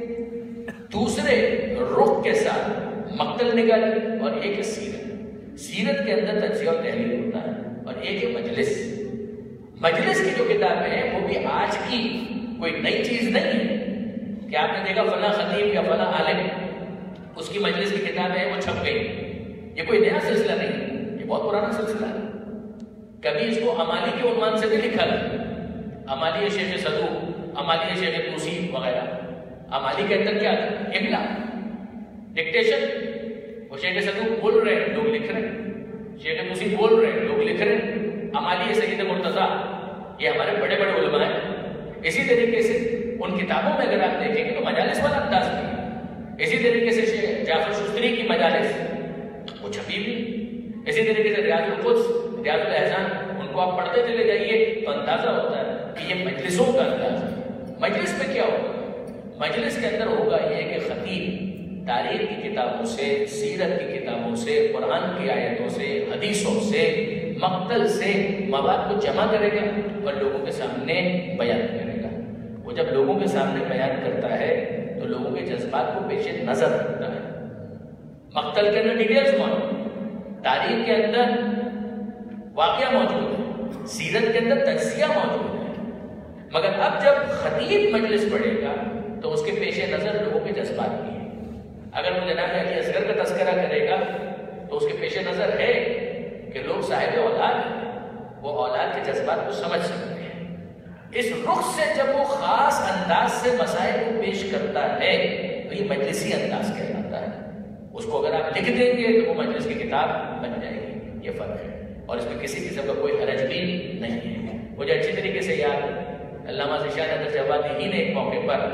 دوسرے رخ کے ساتھ مقتل نکالی، اور ایک ہے سیرت۔ سیرت کے اندر تجزیہ اور تحلیل ہوتا ہے، اور ایک ہے مجلس۔ مجلس کی جو کتابیں ہیں وہ بھی آج کی کوئی نئی چیز نہیں ہے کہ آپ نے دیکھا فلاں خطیب یا فلاں عالم اس کی مجلس کی کتابیں ہیں وہ چھپ گئی۔ یہ کوئی نیا سلسلہ نہیں ہے، یہ بہت پرانا سلسلہ ہے۔ کبھی اس کو امالی کے عنوان سے بھی لکھا گیا، امالی شیخ صدوق، امالی شیخ توسی وغیرہ۔ امالی کے اندر کیا تھا؟ املا، ڈکٹیشن۔ وہ شیخ صدوق بول رہے ہیں، لوگ لکھ رہے ہیں، شیخ توسی بول رہے ہیں، لوگ لکھ رہے ہیں۔ امالی سید مرتضیٰ، یہ ہمارے بڑے بڑے علماء ہیں۔ اسی طریقے سے ان کتابوں میں اگر آپ دیکھیں گے تو مجالس والا انداز بھی ہے۔ اسی طریقے سے شیخ جعفر شستری کی مجالس وہ چھپی بھی۔ اسی طریقے سے ریاض القدس، ریاض الاحسان، ان کو آپ پڑھتے چلے جائیے تو اندازہ ہوتا ہے کہ یہ مجلسوں کا انداز ہے۔ مجلس میں کیا ہوگا؟ مجلس کے اندر ہوگا یہ کہ خطیب تاریخ کی کتابوں سے، سیرت کی کتابوں سے، قرآن کی آیتوں سے، حدیثوں سے، مقتل سے مواد کو جمع کرے گا اور لوگوں کے سامنے بیان کرے گا۔ وہ جب لوگوں کے سامنے بیان کرتا ہے تو لوگوں کے جذبات کو پیش نظر رکھتا ہے۔ مقتل کے اندر ڈیٹیلز موجود ہیں، تاریخ کے اندر واقعہ موجود ہے، سیرت کے اندر تجزیہ موجود ہے، مگر اب جب خطیب مجلس پڑھے گا تو اس کے پیش نظر لوگوں کے جذبات بھی ہیں۔ اگر وہ جناب علی اصغر کا تذکرہ کرے گا تو اس کے پیش نظر ہے کہ لوگ صاحب اولاد ہیں، وہ اولاد کے جذبات کو سمجھ سکتے ہیں۔ اس رخ سے جب وہ خاص انداز سے مسائل کو پیش کرتا ہے تو یہ مجلسی انداز کہلاتا ہے۔ اس کو اگر آپ لکھ دیں گے تو وہ مجلس کی کتاب بن جائے گی، یہ فرق ہے، اور اس میں کسی قسم کا کوئی حرج بھی نہیں ہے۔ مجھے اچھی طریقے سے یاد، علامہ ذیشان احمد جوادی ہی نے ایک موقع پر،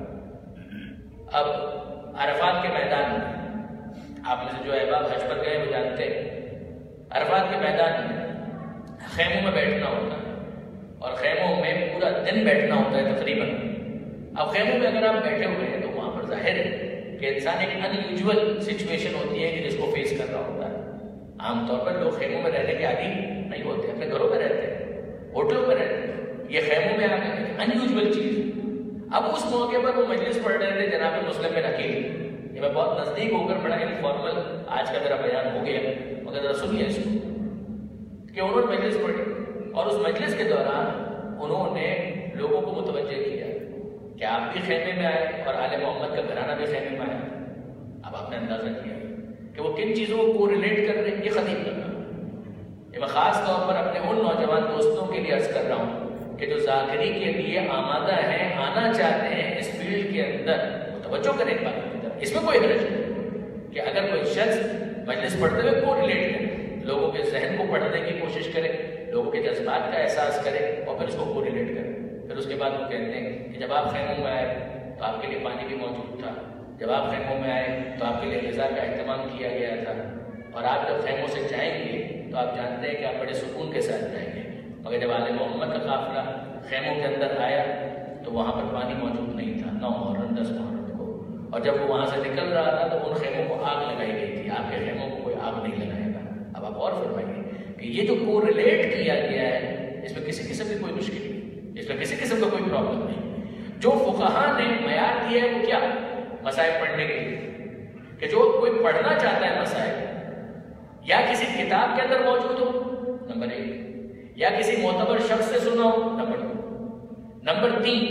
اب عرفات کے میدان میں، آپ میں سے جو احباب حج پر گئے وہ جانتے ہیں، عرفات کے میدان میں خیموں میں بیٹھنا ہوتا ہے، اور خیموں میں پورا دن بیٹھنا ہوتا ہے تقریباً۔ اب خیموں میں اگر آپ بیٹھے ہوئے ہیں تو وہاں پر ظاہر ہے کہ انسان ایک ان یوزول سچویشن ہوتی ہے کہ جس کو فیس کر رہا ہوتا ہے۔ عام طور پر لوگ خیموں میں رہنے کے عادی نہیں ہوتے، اپنے گھروں میں رہتے ہیں، ہوٹلوں میں رہتے ہیں، یہ خیموں میں آ گئے ان یوزول چیز۔ اب اس موقع پر وہ مجلس پڑھ رہے تھے جناب مسلم بن عقیل، یہ میں بہت نزدیک ہو کر بڑا انفارمل آج کا میرا بیان ہو گیا، مگر ذرا سنیے اس کو کہ انہوں نے مجلس پڑھی، اور اس مجلس کے دوران انہوں نے لوگوں کو متوجہ کیا کہ آپ بھی خیمے میں آئے اور آل محمد کا گھرانہ بھی خیمے میں آیا۔ اب آپ نے اندازہ کیا کہ وہ کن چیزوں کو ریلیٹ کر رہے ہیں، یہ خطیب کر رہا ہے۔ یہ میں خاص طور پر اپنے ان نوجوان دوستوں کے لیے عرض کر رہا ہوں کہ جو ذاکری کے لیے آمادہ ہیں، آنا چاہتے ہیں اس فیلڈ کے اندر، وہ توجہ کریں باتوں کی طرف۔ اس میں کوئی حرج نہیں کہ اگر کوئی شخص مجلس پڑھتے ہوئے کو ریلیٹ کرے، لوگوں کے ذہن کو پڑھنے کی کوشش کرے، لوگوں کے جذبات کا احساس کرے اور پھر اس کو کو ریلیٹ کرے۔ پھر اس کے بعد وہ کہتے ہیں کہ جب آپ خیموں میں آئے تو آپ کے لیے پانی بھی موجود تھا، جب آپ خیموں میں آئے تو آپ کے لیے غذا کا اہتمام کیا گیا تھا، اور آپ جب خیموں سے جائیں گے تو آپ جانتے ہیں کہ آپ بڑے سکون کے ساتھ جائیں گے۔ مگر جب آل محمد کا قافلہ خیموں کے اندر آیا تو وہاں پر پانی موجود نہیں تھا، نو محرم دس محرم کو، اور جب وہ وہاں سے نکل رہا تھا تو ان خیموں کو آگ لگائی گئی تھی۔ آپ کے خیموں کو کوئی آگ نہیں لگائے گا۔ اب آپ اور فرمائیے کہ یہ جو کو ریلیٹ کیا گیا ہے اس میں کسی قسم کی کوئی مشکل نہیں، اس میں کسی قسم کا کوئی پرابلم نہیں۔ جو فقہا نے معیار دیا ہے وہ کیا؟ مسائل پڑھنے کے لیے، کہ جو کوئی پڑھنا چاہتا ہے مسائل یا کسی کتاب کے اندر موجود ہو، نمبر ایک، یا کسی معتبر شخص سے سنا ہو، نمبر دو، نمبر تین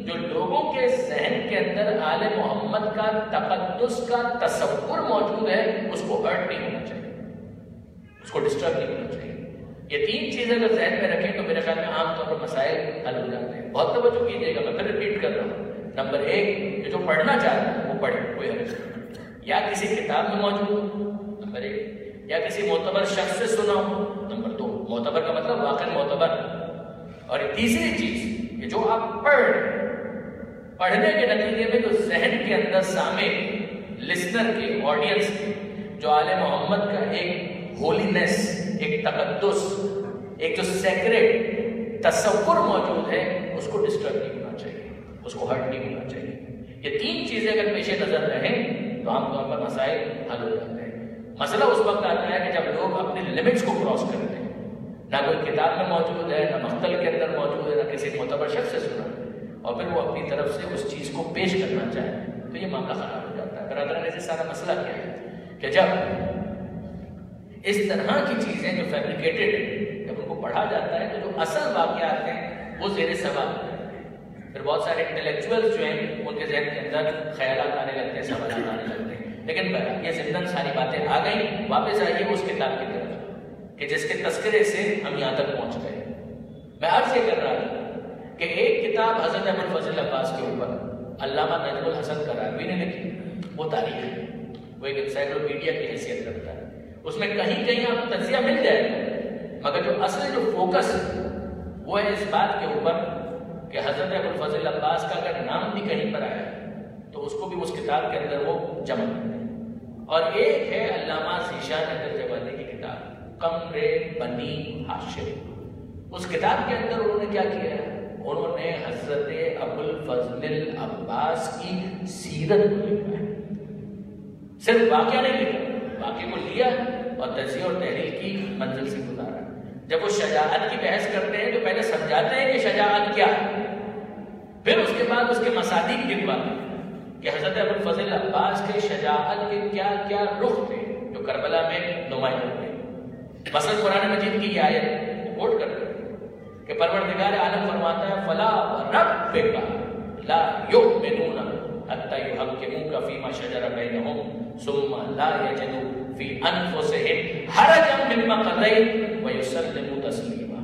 جو لوگوں کے ذہن کے اندر آل محمد کا تقدس کا تصور موجود ہے اس کو ہرٹ نہیں ہونا چاہیے، اس کو ڈسٹرب نہیں ہونا چاہیے. یہ تین چیزیں اگر ذہن میں رکھیں تو میرے خیال میں عام طور پر مسائل حل ہو جاتے ہیں. بہت توجہ کیجیے گا، میں پھر ریپیٹ کر رہا ہوں. نمبر ایک، جو پڑھنا چاہتا ہے وہ پڑھے، کوئی حرج نہیں، یا کسی کتاب میں موجود ہو، نمبر ایک، یا کسی معتبر شخص سے سنا ہو، نمبر دو. معتبر کا مطلب واقعی معتبر. اور تیسری چیز کہ جو آپ پڑھ رہے پڑھنے کے نتیجے میں جو ذہن کے اندر سامع لسنر کے آڈینس کے جو آل محمد کا ایک ہولینس، ایک تقدس، ایک جو سیکریٹ تصور موجود ہے اس کو ڈسٹرب نہیں ہونا چاہیے، اس کو ہرٹ نہیں ہونا چاہیے. یہ تین چیزیں اگر پیش نظر رہیں تو عام طور پر مسائل حل ہو جاتے ہیں. مسئلہ اس وقت آتا ہے کہ جب لوگ اپنے لمٹس کو کراس کرتے ہیں، نہ کوئی کتاب میں موجود ہے، نہ مختل کے اندر موجود ہے، نہ کسی معتبر شخص سے سنا، اور پھر وہ اپنی طرف سے اس چیز کو پیش کرنا چاہے تو یہ معاملہ خراب ہو جاتا ہے. برادران عزیز، سارا مسئلہ کیا ہے کہ جب اس طرح کی چیزیں جو فیبریکیٹڈ ہیں جب ان کو پڑھا جاتا ہے تو جو اصل واقعات ہیں وہ زیر سوال ہوتے ہیں. پھر بہت سارے انٹلیکچوئلز جو ہیں ان کے ذہن کے اندر خیالات آنے لگتے ہیں، سوالات آنے لگتے ہیں. لیکن یہ ضمن ساری باتیں آ گئیں. واپس آئیے اس کتاب کی طرف کہ جس کے تذکرے سے ہم یہاں تک پہنچ گئے. میں عرض یہ کر رہا تھا کہ ایک کتاب حضرت ابو الفضل عباس کے اوپر علامہ نجم الحسن کراروی نے لکھی، وہ تاریخ ہے، وہ ایک انسائکلوپیڈیا کی حیثیت رکھتا ہے. اس میں کہیں کہیں آپ کو تجزیہ مل جائے گا، مگر جو اصل جو فوکس ہے وہ ہے اس بات کے اوپر کہ حضرت ابو الفضل عباس کا اگر نام بھی کہیں پر آیا تو اس کو بھی اس کتاب کے اندر وہ جمع کرتے ہیں. اور ایک ہے علامہ ذیشان احمد جوادی کی کتاب قمر بنی ہاشم. اس کتاب کے اندر انہوں نے کیا کیا ہے؟ انہوں نے حضرت ابو الفضل عباس کی سیرت کو لکھا ہے. صرف واقعہ نہیں لکھا، واقعے کو لیا اور تجزیہ اور تحلیل کی منزل سے گزارا. جب وہ شجاعت کی بحث کرتے ہیں تو پہلے سمجھاتے ہیں کہ شجاعت کیا ہے، پھر اس کے بعد اس کے مصادیق گنواتے ہیں کہ حضرت ابو الفضل عباس کے شجاعت کے کیا کیا رخ تھے جو کربلا میں نمایاں ہوئے. مثلا قرآن مجید کی یہ آیت کوٹ کرتے ہیں کہ پروردگار عالم فرماتا ہے فلا وربک لا یؤمنون حتی یحکموک فیما شجر بینہم ثم لا یجدوا فی انفسہم حرجا مما قضیت ویسلموا تسلیما.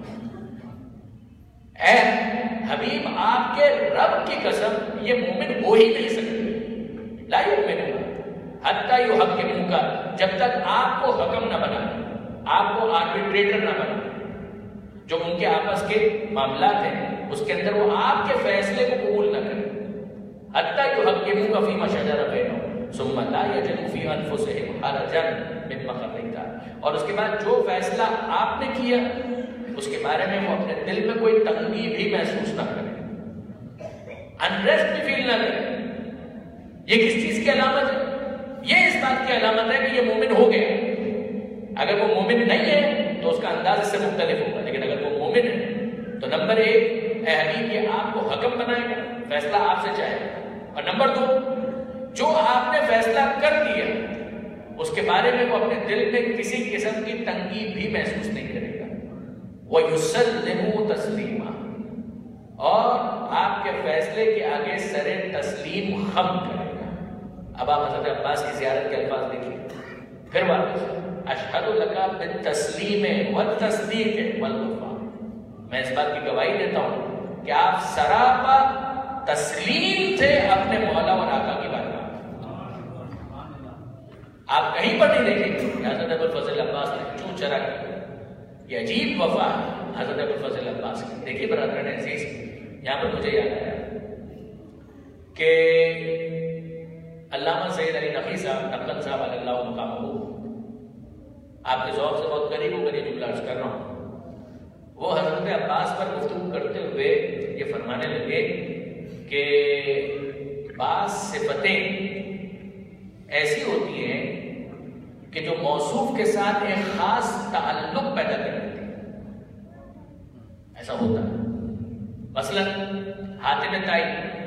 اے حبیب، آپ کے رب کی قسم یہ مومن ہو ہی نہیں سکتے. لا یؤمنون حتی یحکموک، جب تک آپ کو حکم نہ بنائے، آپ کو آربیٹریٹر نہ بنائے. جو ان کے آپس کے معاملات ہیں اس کے اندر وہ آپ کے فیصلے کو قبول نہ کریں. حتیٰ یحکموک فیما شجر بینہم ثم لا یجدوا فی انفسہم حرجا مما قضیت. اور اس کے بعد جو فیصلہ آپ نے کیا اس کے بارے میں وہ اپنے دل میں کوئی تنگی بھی محسوس نہ کریں، انریسٹ بھی فیل نہ کریں. یہ کس چیز کی علامت ہے؟ یہ اس بات کی علامت ہے کہ یہ مومن ہو گیا. اگر وہ مومن نہیں ہے تو اس کا انداز اس سے مختلف ہوگا، لیکن اگر وہ مومن ہے تو نمبر ایک، اے حبیب، یہ آپ کو حکم بنائے گا، فیصلہ آپ سے چاہے گا. اور نمبر دو، جو آپ نے فیصلہ کر دیا اس کے بارے میں وہ اپنے دل میں کسی قسم کی تنگی بھی محسوس نہیں کرے گا. وَيُسَلِّمُ تَسْلِيمًا، اور آپ کے فیصلے کے آگے سر تسلیم خم کرے گا. اب آپ حضرت عباس کی زیارت کے الفاظ دیکھیے. پھر واپس اشہد لک بالتسلیم والتصدیق والوفاء، میں اس بات کی گواہی دیتا ہوں کہ آپ سراپا تسلیم تھے اپنے مولا اور آقا کی بارگاہ. آپ کہیں پر نہیں دیکھیں گے حضرت ابو الفضل عباس نے چون چرا کی. یہ عجیب وفا ہے حضرت ابو الفضل عباس کی. دیکھیے برادران عزیز، یہاں پر مجھے یاد آیا کہ علامہ سید علی نقی صاحب نقل صاحب علی اللہ مقامہ، آپ کے ذوق سے بہت قریب ہو کر یہ جملہ عرض کر رہا ہوں. وہ حضرت عباس پر گفتگو کرتے ہوئے یہ فرمانے لگے کہ بعض صفتیں ایسی ہوتی ہیں کہ جو موصوف کے ساتھ ایک خاص تعلق پیدا کر دیتی ہے. ایسا ہوتا ہے. مثلا حاتم طائی،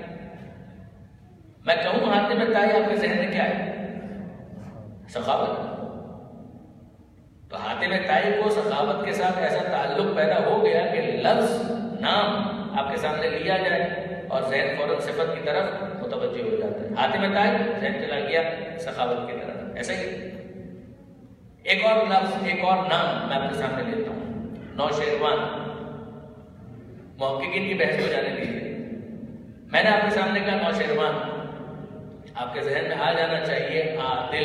میں کہوں حاتم طائی، آپ کے ذہن میں کیا ہے؟ سخاوت. تو حاتم طائی کو سخاوت کے ساتھ ایسا تعلق پیدا ہو گیا کہ لفظ نام آپ کے سامنے لیا جائے اور ذہن فوراً صفت کی طرف متوجہ ہو جاتا ہے. حاتم طائی ذہن چلا گیا سخاوت کی طرف. ایسا ہی ایک اور لفظ، ایک اور نام میں آپ کے سامنے لیتا ہوں، نوشیروان. محققین کی بحث ہو جانے دیجیے. میں نے آپ کے سامنے کہا نوشیروان، آپ کے ذہن میں آ جانا چاہیے عادل.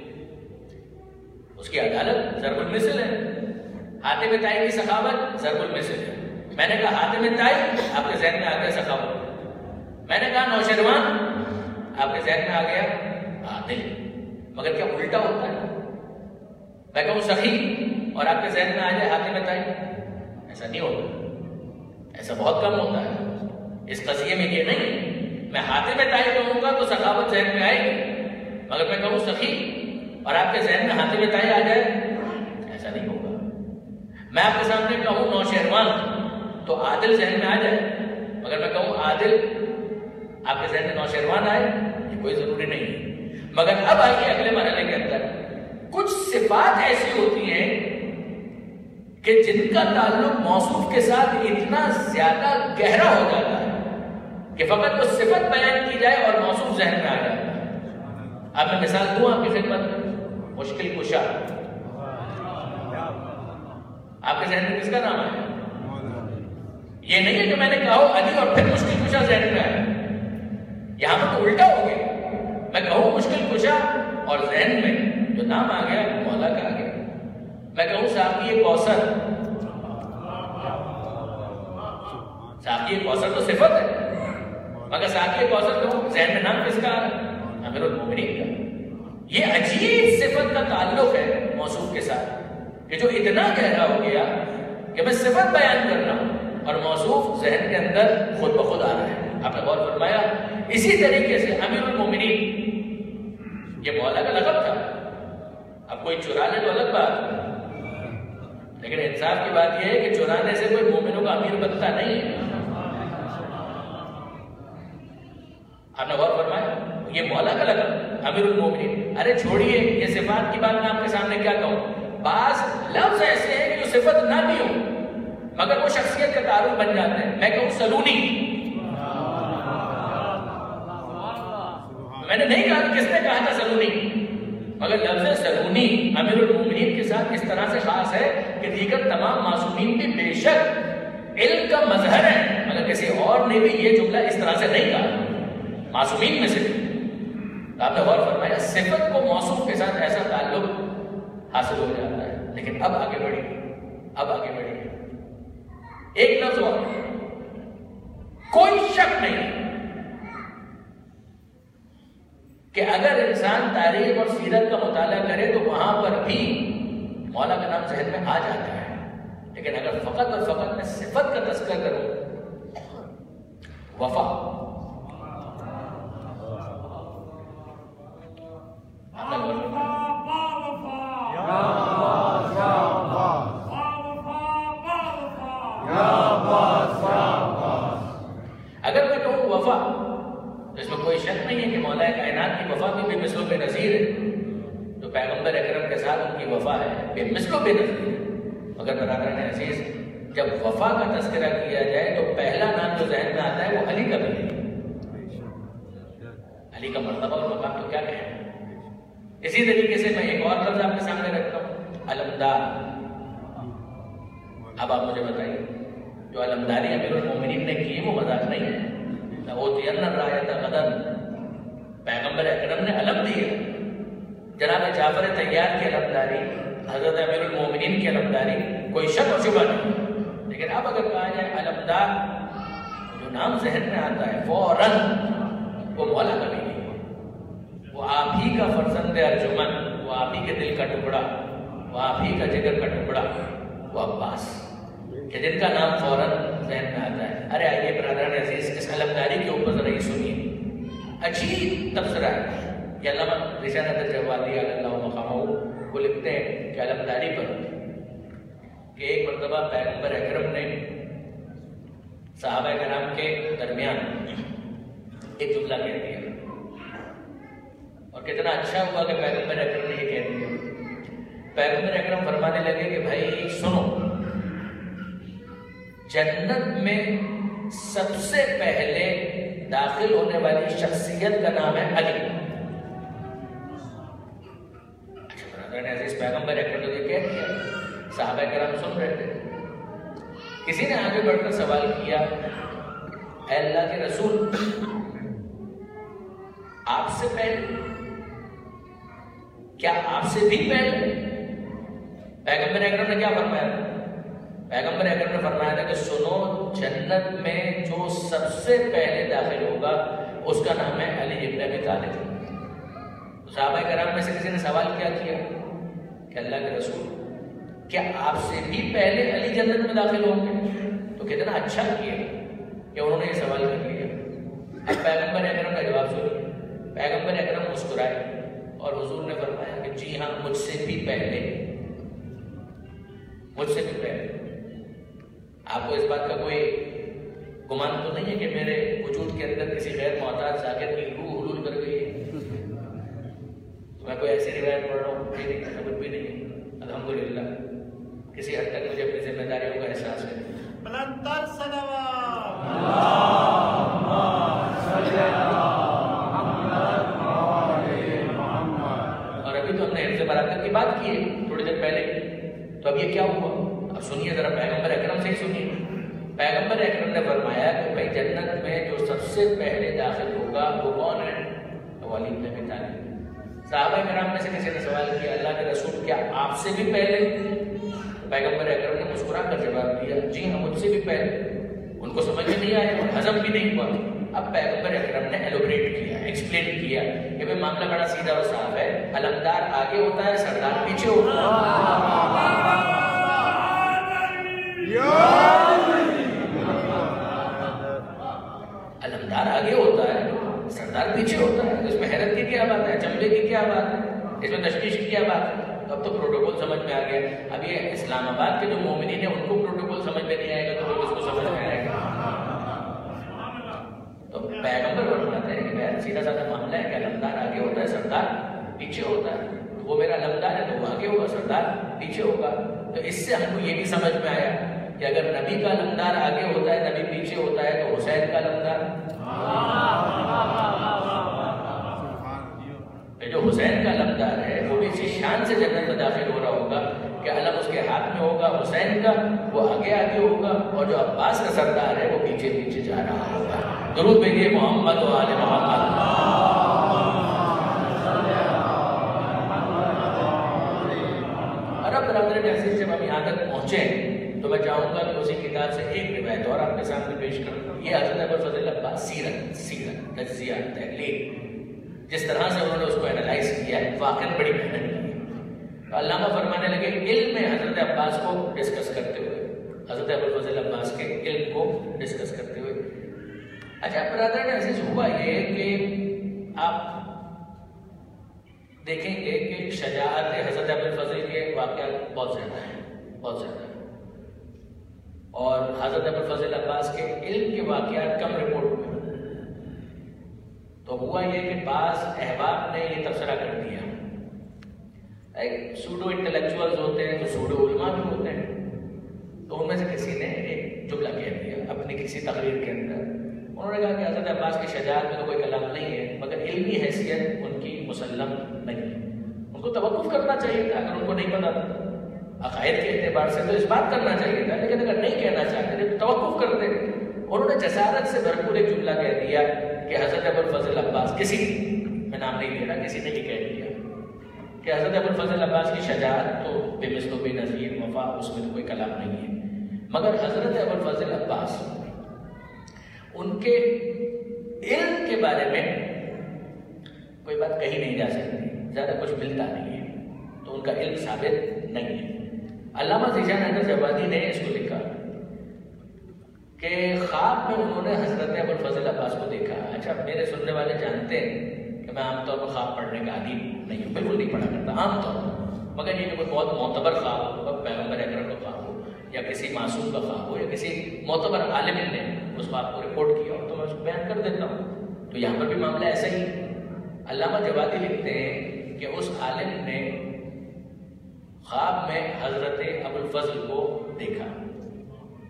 اس کی عدالت ضرب المثل ہے. حاتم طائی کی سخاوت ضرب المثل ہے. میں نے کہا حاتم طائی، آپ کے ذہن میں آ گیا سخاوت. میں نے کہا نوشیروان، آپ کے ذہن میں آ گیا عادل. مگر کیا الٹا ہوتا ہے؟ میں کہوں سخی اور آپ کے ذہن میں آ جائے حاتم طائی؟ ایسا نہیں ہوتا. ایسا بہت کم ہوتا ہے. اس قضیے میں یہ نہیں، میں حاتم طائی کہوں گا تو سخاوت ذہن میں آئے گی، مگر میں کہوں سخی اور آپ کے ذہن میں حاتم طائی آ جائے، ایسا نہیں ہوگا. میں آپ کے سامنے کہوں نوشیروان تو عادل ذہن میں آ جائے، مگر میں کہوں عادل آپ کے ذہن میں نوشیروان آئے، یہ کوئی ضروری نہیں ہے. مگر اب آئیے اگلے مرحلے کے اندر. کچھ صفات ایسی ہوتی ہیں کہ جن کا تعلق موصوف کے ساتھ اتنا زیادہ گہرا ہو جاتا ہے کہ فقط وہ صفت بیان کی جائے اور موصوف ذہن میں آ جاتا ہے. اب میں مثال دوں آپ کی خدمت میں. مشکل کشا، آپ کے ذہن میں کس کا نام ہے؟ یہ نہیں ہے کہ میں نے کہا علی اور پھر مشکل کشا ذہن میں آیا. یہاں پر تو الٹا ہو گیا. میں کہوں مشکل کشا اور ذہن میں جو نام آ گیا مولا کا آ گیا. میں کہوں ساقی کوثر، ساقی کوثر تو صفت ہے، مگر ساقی کوثر کہوں ذہن میں نام کس کا آ رہا؟ امیر المومنین کا. یہ عجیب صفت کا تعلق ہے موصوف کے ساتھ کہ جو اتنا گہرا ہو گیا کہ میں صفت بیان کر رہا ہوں اور موصوف ذہن کے اندر خود بخود آ رہا ہے. آپ نے غور فرمایا؟ اسی طریقے سے امیر المومنین یہ مولا کا لقب تھا. اب کوئی چرا لے تو الگ بات، لیکن انصاف کی بات یہ ہے کہ چرانے سے کوئی مومنوں کا امیر بنتا نہیں ہے. آپ نے غور فرمایا؟ یہ مولا کا لقب امیر المومنین. ارے چھوڑیے یہ صفات کی بات، میں آپ کے سامنے کیا کہوں. بعض لفظ ایسے ہیں کہ جو صفت نہ بھی ہو مگر وہ شخصیت کا تعارف بن جاتے ہیں. میں کہوں سلونی، میں نے نہیں کہا کس نے کہا تھا سلونی، مگر لفظ سلونی امیر المومنین کے ساتھ اس طرح سے خاص ہے کہ دیگر تمام معصومین بھی بے شک علم کا مظہر ہے، مگر کسی اور نے بھی یہ جملہ اس طرح سے نہیں کہا معصومین میں سے. آپ نے غور فرمایا؟ صفت کو موصوف کے ساتھ ایسا تعلق حاصل ہو جاتا ہے. لیکن اب آگے بڑھیے، اب آگے بڑھیے. ایک لفظ اور، کوئی شک نہیں کہ اگر انسان تاریخ اور سیرت کا مطالعہ کرے تو وہاں پر بھی مولا کا نام ذہن میں آ جاتا ہے. لیکن اگر فقط اور فقط میں صفت کا تذکر کروں، وفا، اگر میں کہوں وفا تو اس میں کوئی شک نہیں ہے کہ مولا کائنات کی وفا بھی بے مثل و بے نظیر ہے. جو پیغمبر اکرم کے ساتھ ان کی وفا ہے بے مثل و بے نظیر ہے. مگر برادران عزیز، جب وفا کا تذکرہ کیا جائے تو پہلا نام جو ذہن میں آتا ہے وہ علی کا بھی ہے. علی کا مرتبہ اور مقام تو کیا کہیں. اسی طریقے سے میں ایک اور لفظ آپ کے سامنے رکھتا ہوں، علمدار. اب آپ مجھے بتائیے، جو علمداری امیر المومنین نے کی وہ مذاق نہیں ہے. لَأُوتِيَنَّ الرَّایَةَ غَدًا، پیغمبر اکرم نے علم دی ہے. جناب جعفر طیار کی علمداری، حضرت امیر المومنین کی علمداری، کوئی شک و شبہ نہیں. لیکن اب اگر کہا جائے علمدار، جو نام ذہن میں آتا ہے فوراً وہ مولا کا بھی نہیں ہے. وہ آپ ہی کا فرزند ارجمن، وہ آپ ہی کے دل کا ٹکڑا، وہ آپ ہی کا جگر کا ٹکڑا، وہ عباس، کہ جن کا نام فوراً ذہن میں آتا ہے. ارے آئیے برادران عزیز، اس علمداری کے اوپر ذرا یہ سنیے. عجیب تبصرہ ہے. یہ علامہ رسالہ الجوادی علی اللہ مقامہ کو لکھتے ہیں کہ علمداری پر کہ ایک مرتبہ پیغمبر اکرم نے صحابہ کرام کے درمیان ایک جملہ کہہ دیا، اور کتنا اچھا ہوا کہ پیغمبر اکرم نے یہ کہہ دیا. پیغمبر اکرم فرمانے لگے کہ بھائی سنو، جنت میں سب سے پہلے داخل ہونے والی شخصیت کا نام ہے علی. اچھا برادر نے عزیز پیغمبر اکرم نے یہ کہہ دیا, صحابہ کرام سن رہے تھے. کسی نے آگے بڑھ کر سوال کیا, اے اللہ کے رسول, آپ سے پہلے, کیا آپ سے بھی پہلے؟ پیغمبر اکرم نے کیا فرمایا تھا؟ پیغمبر اکرم نے فرمایا تھا کہ سنو, جنت میں جو سب سے پہلے داخل ہوگا اس کا نام ہے علی ابن ابی طالب. صحابہ کرام میں سے کسی نے سوال کیا کیا کہ اللہ کے رسول, کیا آپ سے بھی پہلے علی جنت میں داخل ہوں گے؟ تو کتنا اچھا کیا کہ انہوں نے یہ سوال کر لیا. اب پیغمبر اکرم کا جواب سنیے. پیغمبر اکرم مسکرائے اور حضور نے فرمایا کہ جی ہاں, مجھ سے بھی پہلے, مجھ سے بھی پہلے. آپ کو اس بات کا کوئی گمان تو نہیں ہے کہ میرے وجود کے اندر کسی غیر معتاد ذاکر کی روح حلول کر گئی ہے؟ میں کوئی ایسی روایت پڑھ رہا ہوں بھی نہیں, خبر بھی نہیں. الحمدللہ کسی حد تک مجھے اپنی ذمہ داریوں کا احساس ہے. بلندتر صلوات. اور ابھی تو ہم نے حفظ برکت کی بات کی ہے تھوڑی دیر پہلے, تو اب یہ کیا ہوا؟ اب سنیے ذرا, پیغمبر اکرم سے ہی سنیے. پیغمبر اکرم نے فرمایا کہ بھائی جنت میں جو سب سے پہلے داخل ہوگا وہ کون ہے؟ تو علی ابن ابی طالب. صحابہ کرام میں سے کسی نے سوال کیا, اللہ کے رسول کیا آپ سے بھی پہلے؟ پیغمبر اکرم نے مسکرا کر جواب دیا, جی ہاں مجھ سے بھی پہلے. ان کو سمجھ میں نہیں آیا اور ہضم بھی نہیں ہوا. اب پیغمبر اکرم نے ایلوبریٹ کیا, ایکسپلین کیا کہ بھائی معاملہ بڑا سیدھا اور صاف ہے. علمدار آگے ہوتا ہے, سردار پیچھے ہوتا ہے. علمدار آگے ہوتا ہے, سردار پیچھے ہوتا ہے. اس میں حیرت کی کیا بات ہے, چمبے کی کیا بات ہے, اس میں تشویش کی کیا بات ہے؟ اب تو پروٹوکول سمجھ میں آ گیا. اب یہ اسلام آباد کے جو مومنین ہیں ان کو پروٹوکول سمجھ میں نہیں آئے گا تو اس کو سمجھ میں آئے گا. تو پیغمبر فرماتے ہیں کہ بہت سیدھا سادہ معاملہ ہے کہ علمدار آگے ہوتا ہے, سردار پیچھے ہوتا ہے. وہ میرا علمدار ہے تو وہ آگے ہوگا, سردار پیچھے ہوگا. تو اس سے ہم کو یہ بھی سمجھ میں آیا کہ اگر نبی کا علمدار آگے ہوتا ہے, نبی پیچھے ہوتا ہے, تو حسین کا علمدار, جو حسین کا علمدار ہے وہ بھی اسی شان سے جنت میں داخل ہو رہا ہوگا کہ علم اس کے ہاتھ میں ہوگا حسین کا, وہ آگے آگے ہوگا, اور جو عباس کا سردار ہے وہ پیچھے پیچھے جا رہا ہوگا. درود بھیجیے محمد و آل محمد. اور اب برادر عزیز جب ہم یہاں تک پہنچے تو میں چاہوں گا کہ اسی کتاب سے ایک روایت اور آپ کے سامنے پیش کروں. یہ حضرت ابوالفضل عباس سیرت سیرت تجزیہ تحلیل جس طرح سے انہوں نے اس کو اینالائز کیا ہے, واقعاً بڑی محنت کی ہے. علامہ فرمانے لگے علم میں حضرت عباس کو ڈسکس کرتے ہوئے, حضرت ابوالفضل عباس کے علم کو ڈسکس کرتے ہوئے. اچھا برادر عزیز, ہوا یہ کہ آپ دیکھیں گے کہ شجاعت حضرت ابوالفضل کے واقعات بہت زیادہ ہیں, بہت زیادہ ہیں, اور حضرت ابوالفضل عباس کے علم کے واقعات کم رپورٹ ہوئے. تو ہوا یہ کہ بعض احباب نے یہ تبصرہ کر دیا, ایک سوڈو انٹلیکچوئلز ہوتے ہیں تو سوڈو علماء بھی ہوتے ہیں, تو ان میں سے کسی نے ایک جملہ کہہ دیا اپنی کسی تقریر کے اندر. انہوں نے کہا کہ حضرت عباس کی شجاعت میں تو کوئی کلام نہیں ہے, مگر علمی حیثیت ان کی مسلم نہیں ہے. ان کو توقف کرنا چاہیے تھا, اگر ان کو نہیں پتا تھا عقائد کے اعتبار سے تو اس بات کرنا چاہیے تھا, لیکن اگر نہیں کہنا چاہتے تھے تو توقف کرتے. انہوں نے جسارت سے بھرپور ایک جملہ کہہ دیا کہ حضرت ابوالفضل عباس, کسی میں نام نہیں لے رہا, کسی نے یہ کہہ دیا کہ حضرت ابوالفضل عباس کی شجاعت تو بے مثل و بے نظیر وفا, اس میں تو کوئی کلام نہیں ہے, مگر حضرت ابوالفضل عباس ان کے علم کے بارے میں کوئی بات کہی نہیں جا سکتی, زیادہ کچھ ملتا نہیں ہے, تو ان کا علم ثابت نہیں ہے. علامہ ذیشان حیدر جوادی نے اس کو لکھا کہ خواب میں انہوں نے حضرت ابوالفضل عباس کو دیکھا. اچھا میرے سننے والے جانتے ہیں کہ میں عام طور پر خواب پڑھنے کا عادی نہیں ہوں, بالکل نہیں پڑھا کرتا عام طور پر, مگر یہ کہ کوئی بہت معتبر خواب ہو, پیغمبر اکرم کا خواب ہو یا کسی معصوم کا خواب ہو یا کسی معتبر عالم نے اس خواب کو رپورٹ کیا ہو تو میں اس کو بیان کر دیتا ہوں. تو یہاں پر بھی معاملہ ایسا ہی. علامہ جوادی لکھتے ہیں کہ اس عالم نے خواب میں حضرت ابوالفضل کو دیکھا,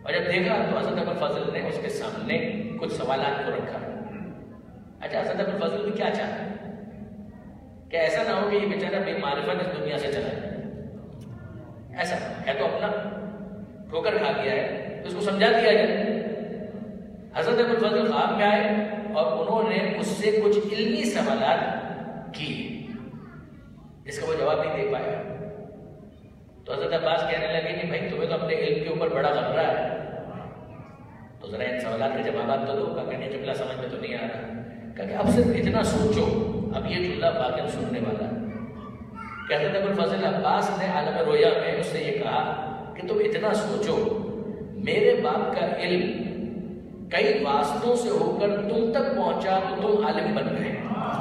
اور جب دیکھا تو حضرت ابوالفضل نے اس کے سامنے کچھ سوالات کو رکھا. اچھا حضرت ابوالفضل بھی کیا چاہتا ہے کہ ایسا نہ ہو کہ یہ بیچارہ بے معرفت اس دنیا سے چلا جائے. ایسا ہے تو اپنا ٹھوکر کھا گیا ہے تو اس کو سمجھا دیا جائے. حضرت ابوالفضل خواب میں آئے اور انہوں نے اس سے کچھ علمی سوالات کیے جس کا وہ جواب نہیں دے پایا. تو حضرت عباس کہنے لگے کہ بھائی تمہیں تو اپنے علم کے اوپر بڑا غرہ ہے تو ذرا ان سوالات کے جوابات تو دو. کہا کہ نہیں جملہ سمجھ میں تو نہیں آ رہا. کہا کہ اب صرف اتنا سوچو, اب یہ جملہ واقعا سننے والا ہے. کہ حضرت ابوالفضل عباس نے عالم رویا میں اس سے یہ کہا کہ تم اتنا سوچو, میرے باپ کا علم کئی واسطوں سے ہو کر تم تک پہنچا تو تم عالم بن گئے.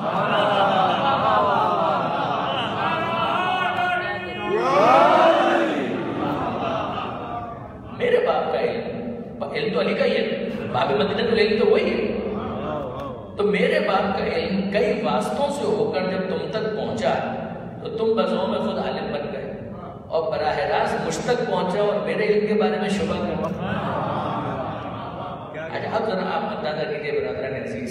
میرے باپ کا علم, علم تو علی کا ہی ہے, باب مدینہ کا علم تو وہی ہے. تو میرے باپ کا علم کئی واسطوں سے ہو کر جب تم تک پہنچا تو تم بزوں میں خود عالم بن گئے اور براہ راست مجھ تک پہنچا اور میرے علم کے بارے میں شبہ کرو. اچھا اب ذرا آپ اندازہ کیجیے برادران عزیز,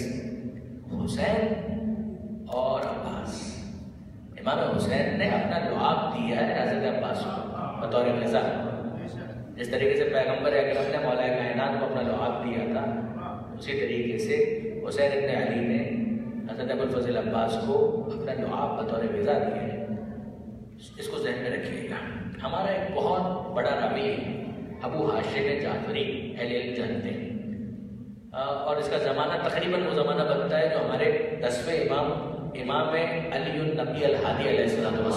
حسین اور عباس, امام حسین نے اپنا لعاب دیا ہے حضرت عباس کو بطور غذا. جس طریقے سے پیغمبر اکرم نے مولا کائنات کو اپنا لعاب دیا تھا, اسی طریقے سے حسین ابن علی نے حضرت ابوالفضل عباس کو اپنا لعاب بطور غذا دیا ہے. اس کو ذہن میں رکھیے گا. ہمارا ایک بہت بڑا راوی ابو ہاشم جعفری اہل علم جانتے ہیں, اور اس کا زمانہ تقریباً وہ زمانہ بنتا ہے جو ہمارے دسویں امام امام علی النبی الہادی علیہ السلام.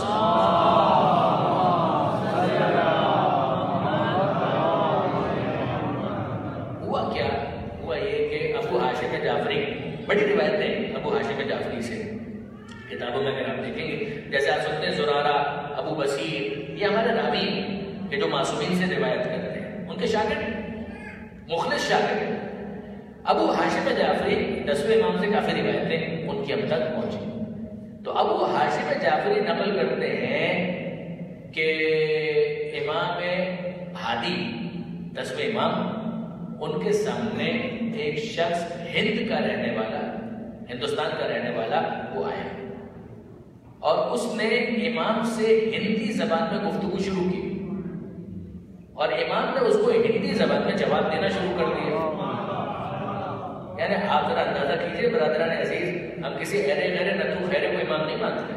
ہوا کیا ہوا یہ کہ ابو ہاشم جعفری, بڑی روایت ہے ابو ہاشم جعفری سے کتابوں میں اگر آپ دیکھیں گے, جیسے آپ سنتے ہیں زرارہ, ابو بصیر, یہ ہمارے راوی کہ جو معصومین سے روایت کرتے ہیں, ان کے شاگرد مخلص شاگرد. ابو ہاشم جعفری دسویں امام سے کافی روایتیں ان کی اب تک پہنچی. تو ابو ہاشم جعفری نقل کرتے ہیں کہ امام ہادی دسویں امام, ان کے سامنے ایک شخص ہند کا رہنے والا, ہندوستان کا رہنے والا وہ آیا اور اس نے امام سے ہندی زبان میں گفتگو شروع کی اور امام نے اس کو ہندی زبان میں جواب دینا شروع کر دیا. یعنی آپ ذرا اندازہ کیجیے برادران عزیز, ہم کسی ایرے غیرے نتو خیرے کو امام نہیں مانتے.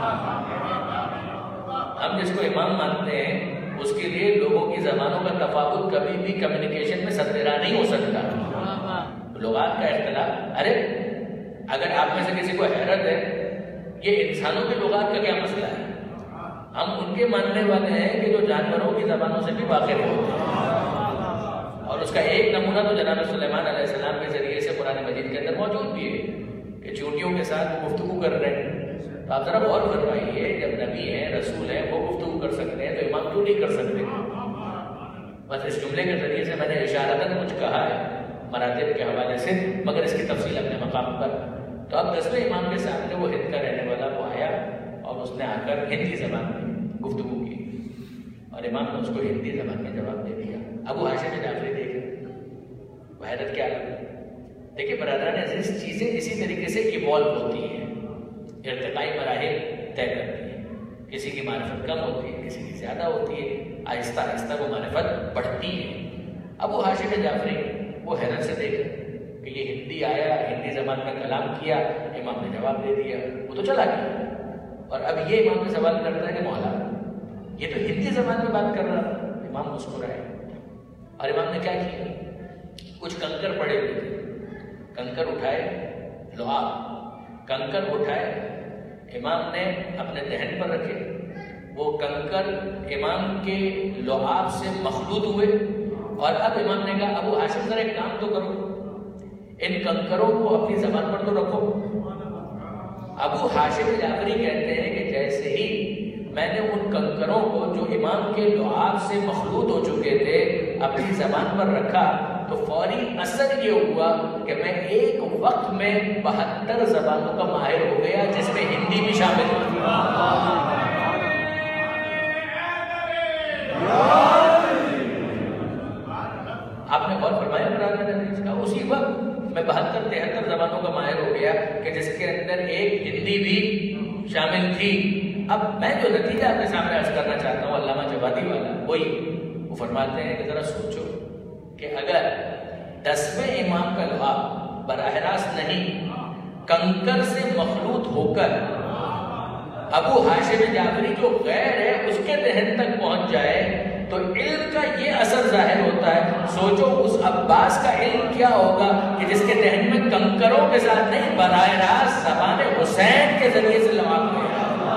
ہم جس کو امام مانتے ہیں اس کے لیے لوگوں کی زبانوں کا تفاوت کبھی بھی کمیونیکیشن میں ستیرا نہیں ہو سکتا. لغات کا اختلاف, ارے اگر آپ میں سے کسی کو حیرت ہے یہ انسانوں کی لغات کا کیا مسئلہ ہے, ہم ان کے ماننے والے ہیں کہ جو جانوروں کی زبانوں سے بھی واقف ہوتے ہیں. اور اس کا ایک نمونہ تو جناب سلیمان علیہ السلام کے ذریعے سے قرآن مجید کے اندر موجود بھی ہے کہ چونٹیوں کے ساتھ وہ گفتگو کر رہے ہیں. تو آپ ذرا غور فرمائیے, جب نبی ہیں رسول ہیں وہ گفتگو کر سکتے ہیں تو امام کیوں نہیں کر سکتے؟ بس اس جملے کے ذریعے سے میں نے اشارتاً کچھ کہا ہے مراتب کے حوالے سے, مگر اس کی تفصیل اپنے مقام پر. تو اب دسویں امام کے سامنے وہ ہند کا رہنے والا وہ آیا اور اس نے آ کر ہندی زبان میں گفتگو کی اور امام نے اس کو ہندی زبان میں جواب دے دیا. ابو ہاشم جعفری دیکھیں حیرت کیا لگا. دیکھیے برادران عزیز, چیزیں اسی طریقے سے ایوالو ہوتی ہیں, ارتقائی مراحل طے کرتی ہیں. کسی کی معرفت کم ہوتی ہے, کسی کی زیادہ ہوتی ہے, آہستہ آہستہ وہ معرفت بڑھتی ہے. ابو ہاشم جعفری وہ حیرت سے دیکھا کہ یہ ہندی آیا, ہندی زبان میں کلام کیا, امام نے جواب دے دیا, وہ تو چلا گیا. اور اب یہ امام سے سوال کرتا ہے کہ مولا یہ تو ہندی زبان میں بات کر رہا تھا. امام مسکرائے اور امام نے کیا کیا, کچھ کنکر پڑے ہوئے تھے, کنکر اٹھائے, لعاب کنکر اٹھائے, امام نے اپنے دہن پر رکھے. وہ کنکر امام کے لعاب سے مخلوط ہوئے اور اب امام نے کہا ابو ہاشم ذرا ایک کام تو کرو, ان کنکروں کو اپنی زبان پر تو رکھو. ابو ہاشم جعفری کہتے ہیں کہ جیسے ہی میں نے ان کنکروں کو جو امام کے لعاب سے مخلوط ہو چکے تھے اپنی زبان پر رکھا تو فوری اثر یہ ہوا کہ میں ایک وقت میں بہتر زبانوں کا ماہر ہو گیا, جس میں ہندی بھی شامل ہوئی. برادر نے اس کا اسی وقت میں بہتر تہتر زبانوں کا ماہر ہو گیا کہ جس کے اندر ایک ہندی بھی شامل تھی. اب میں جو نتیجہ آپ کے سامنے عرض کرنا چاہتا ہوں علامہ جوادی والا وہی وہ فرماتے ہیں کہ ذرا سوچو کہ اگر دسویں امام کا لوہا براہ راست نہیں کنکر سے مخلوط ہو کر ابو ہاشم جعفری جو غیر ہے اس کے ذہن تک پہنچ جائے تو علم کا یہ اثر ظاہر ہوتا ہے. سوچو اس عباس کا علم کیا ہوگا کہ جس کے ذہن میں کنکروں کے ساتھ نہیں براہ راست زبان حسین کے ذریعے سے لواب ہوا.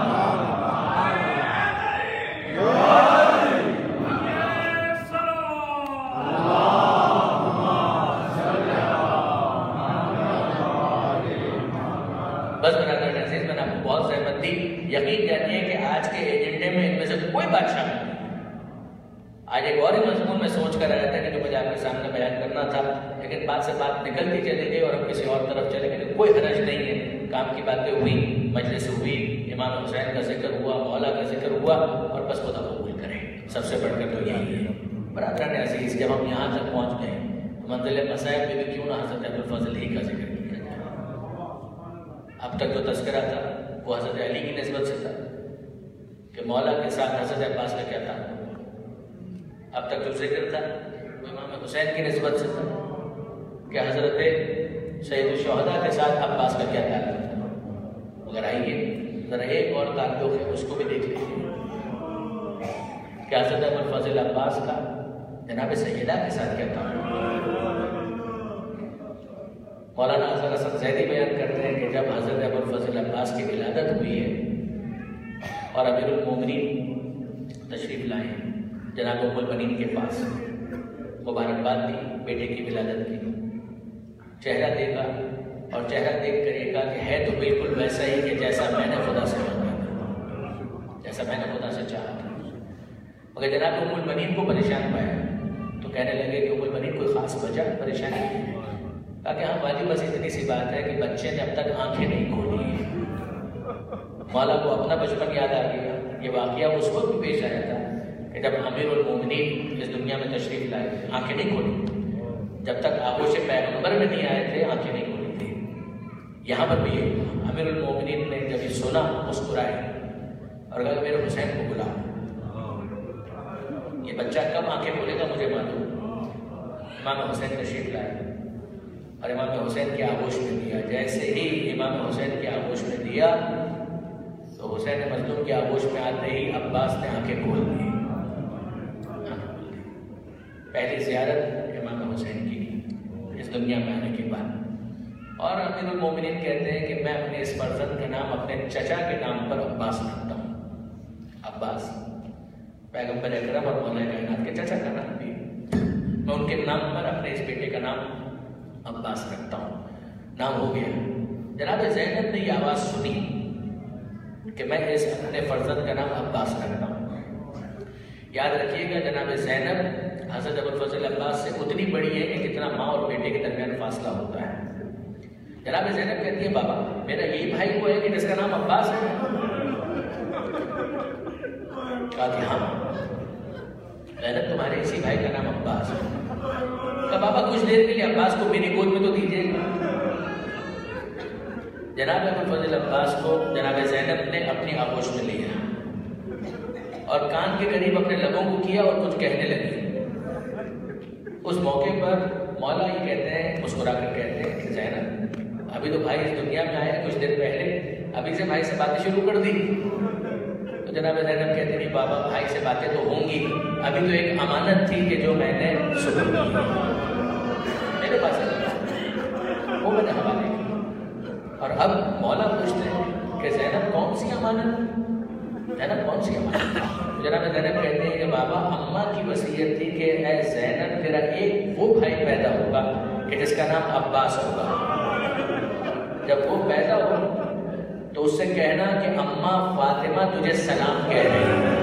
بس برادر عزیز میں نے آپ کو بہت زحمت دی. یقین جانیے کہ آج کے ایجنڈے میں ان میں سے کوئی بادشاہ نہیں. آج ایک اور ہی مضمون میں سوچ کر آیا تھا کہ جو مجھے آپ کے سامنے بیان کرنا تھا لیکن بات سے بات نکلتی چلی گئی اور اب کسی اور طرف چلے گئے. کوئی حرج نہیں ہے, کام کی باتیں ہوئی, مجلس ہوئی, امام حسین کا ذکر ہوا, مولا کا ذکر ہوا اور بس خدا قبول کرے. سب سے بڑھ کر تو یہی ہے. برادران عزیز جب ہم یہاں تک پہنچ گئے منزل مصائب میں بھی کیوں نہ حضرت ابوالفضل ہی کا ذکر کیا جائے. اب تک جو تذکرہ تھا وہ حضرت علی کی نسبت سے تھا کہ مولا کے ساتھ حضرت عباس کا کیا تھا. اب تک جو ذکر تھا وہ امام حسین کی نسبت سے تھا کہ حضرت سید الشہداء کے ساتھ عباس کا کیا تعلق تھا. مگر آئیے ذرا ایک اور تعلق ہے اس کو بھی دیکھ لیجیے کہ حضرت ابوالفضل عباس کا جناب سیدہ کے ساتھ کیا تعلق. مولانا اظہر حسن زیدی بیان کرتے ہیں کہ جب حضرت ابوالفضل عباس کی ولادت ہوئی ہے اور امیر المومنین تشریف لائے جناب ام البنین کے پاس, مبارکباد دی بیٹے کی ولادت کی, چہرہ دیکھا اور چہرہ دیکھ کر یہ کہا کہ ہے تو بالکل ویسا ہی کہ جیسا میں نے خدا سے مانگا تھا, جیسا میں نے خدا سے چاہا تھا. مگر جناب ام البنین کو پریشان پایا تو کہنے لگے کہ ام البنین کوئی خاص وجہ پریشانی نہیں ہے. کہا کہ ہاں واجب بس اتنی سی بات ہے کہ بچے نے اب تک آنکھیں نہیں کھولی ہیں. مولا کو اپنا بچپن یاد آ گیا. یہ واقعہ اس وقت بھی پیش آیا تھا کہ جب امیر المومنین اس دنیا میں تشریف لائے آنکھیں نہیں کھولی. جب تک آغوش پیغمبر میں نہیں آئے تھے آنکھیں نہیں کھولی تھی. یہاں پر بھی یہ امیر المومنین نے جب یہ سنا مسکرائے اور کہا کہ میرے حسین کو بلاؤ. یہ بچہ کب آنکھیں کھولے گا مجھے معلوم. امام حسین تشریف لائے اور امام حسین کے آغوش میں دیا. جیسے ہی امام حسین کے آغوش میں دیا تو حسین مظلوم کے آغوش میں آتے ہی عباس نے آنکھیں کھول دی. پہلی زیارت امام حسین کی اس دنیا میں آنے کے بعد. اور امیر المومنین کہتے ہیں کہ میں اپنے اس فرزند کا نام اپنے چچا کے نام پر عباس رکھتا ہوں. عباس پیغمبر اکرم اور مولا کائنات کے چچا کا نام بھی, میں ان کے نام پر اپنے اس بیٹے کا نام عباس رکھتا ہوں. نام ہو گیا. جناب زینب نے یہ آواز سنی کہ میں اس اپنے فرزند کا نام عباس رکھتا ہوں. یاد رکھیے گا جناب زینب حضرت ابوالفضل عباس سے اتنی بڑی ہے کہ کتنا ماں اور بیٹے کے درمیان فاصلہ ہوتا ہے. جناب زینب کہتی ہے بابا میرا یہی بھائی وہ ہے کہ جس کا نام عباس ہے. کہا کہ ہاں زینب تمہارے اسی بھائی کا نام عباس ہے. کہا بابا کچھ دیر کے لیے عباس کو میری گود میں تو دیجیے گا. جناب ابوالفضل عباس کو جناب زینب نے اپنی آغوش میں لیا اور کان کے قریب اپنے لبوں کو کیا اور کچھ کہنے لگی. اس موقع پر مولا یہ کہتے ہیں مسکرا کر کہتے ہیں کہ زینب ابھی تو بھائی اس دنیا میں آئے کچھ دیر پہلے, ابھی سے بھائی سے باتیں شروع کر دی. تو جناب زینب کہتے ہیں بابا بھائی سے باتیں تو ہوں گی, ابھی تو ایک امانت تھی کہ جو میں نے سپرد کی میرے پاس وہ میں نے حوالے کی. اور اب مولا پوچھتے ہیں کہ زینب کون سی امانت, زینب کون سی امانت. جناب زینب کہتے ہیں کہ بابا اماں کی وصیت تھی کہ اے زینب تیرا ایک وہ بھائی پیدا ہوگا کہ جس کا نام عباس ہوگا. جب وہ پیدا ہو تو اس سے کہنا کہ اماں فاطمہ تجھے سلام کہہ رہی ہے.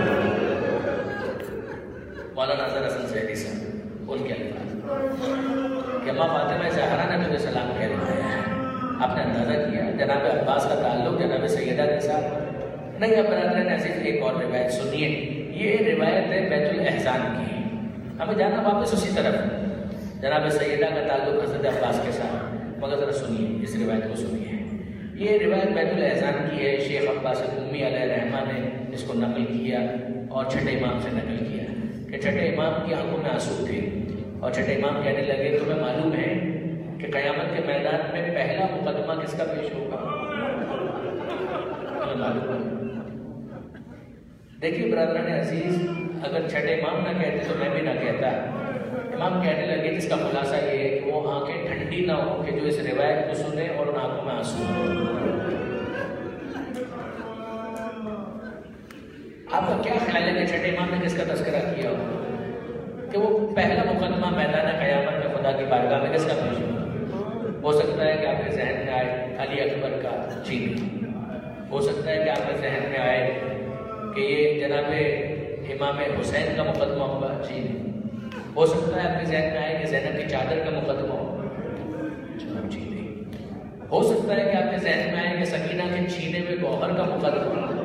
مولانا اظہر حسن زیدی صاحب ان کے الفاظ کہ اماں فاطمہ زہرا نے تجھے سلام کہہ رہی ہے. آپ نے اندازہ کیا جناب عباس کا تعلق جناب سیدہ کے ساتھ نہیں. اب برادران عزیز ایک اور روایت سنیے. یہ روایت ہے بیت الاحزان کی. ہمیں جانا واپس اسی طرف جناب سیدہ کا تعلق حضرت عباس کے ساتھ، مگر ذرا سنیے اس روایت کو سنیے. یہ روایت بیت الاحسان کی ہے. شیخ عباس امی علیہ رحمہ نے اس کو نقل کیا اور چھٹے امام سے نقل کیا کہ چھٹے امام کی آنکھوں میں آنسو تھے اور چھٹے امام کہنے لگے تمہیں معلوم ہے کہ قیامت کے میدان میں پہلا مقدمہ کس کا پیش ہوگا؟ تمہیں معلوم ہے؟ دیکھیے برادران عزیز، اگر چھٹے امام نہ کہتے تو میں بھی نہ کہتا. امام کہنے لگے جس کا خلاصہ یہ ہے کہ وہ آنکھیں ٹھنڈی نہ ہو کہ جو اس روایت کو سنے اور ان آنکھوں میں آنسو. آپ کا کیا خیال ہے کہ چھٹے امام نے کس کا تذکرہ کیا ہو کہ وہ پہلا مقدمہ میدان قیامت میں خدا کی بارگاہ میں کس کا پیش ہو؟ ہو سکتا ہے کہ آپ کے ذہن میں آئے علی اکبر کا چین، ہو سکتا ہے کہ آپ کے ذہن میں آئے کہ یہ جناب امام حسین کا مقدمہ ہوگا چین، ہو سکتا ہے آپ کے ذہن میں آئے کہ زینب کی چادر کا مقدمہ ہوگا چین، ہو سکتا ہے کہ آپ کے ذہن میں آئے کہ سکینہ کے چھینے میں گوہر کا مقدمہ ہوگا.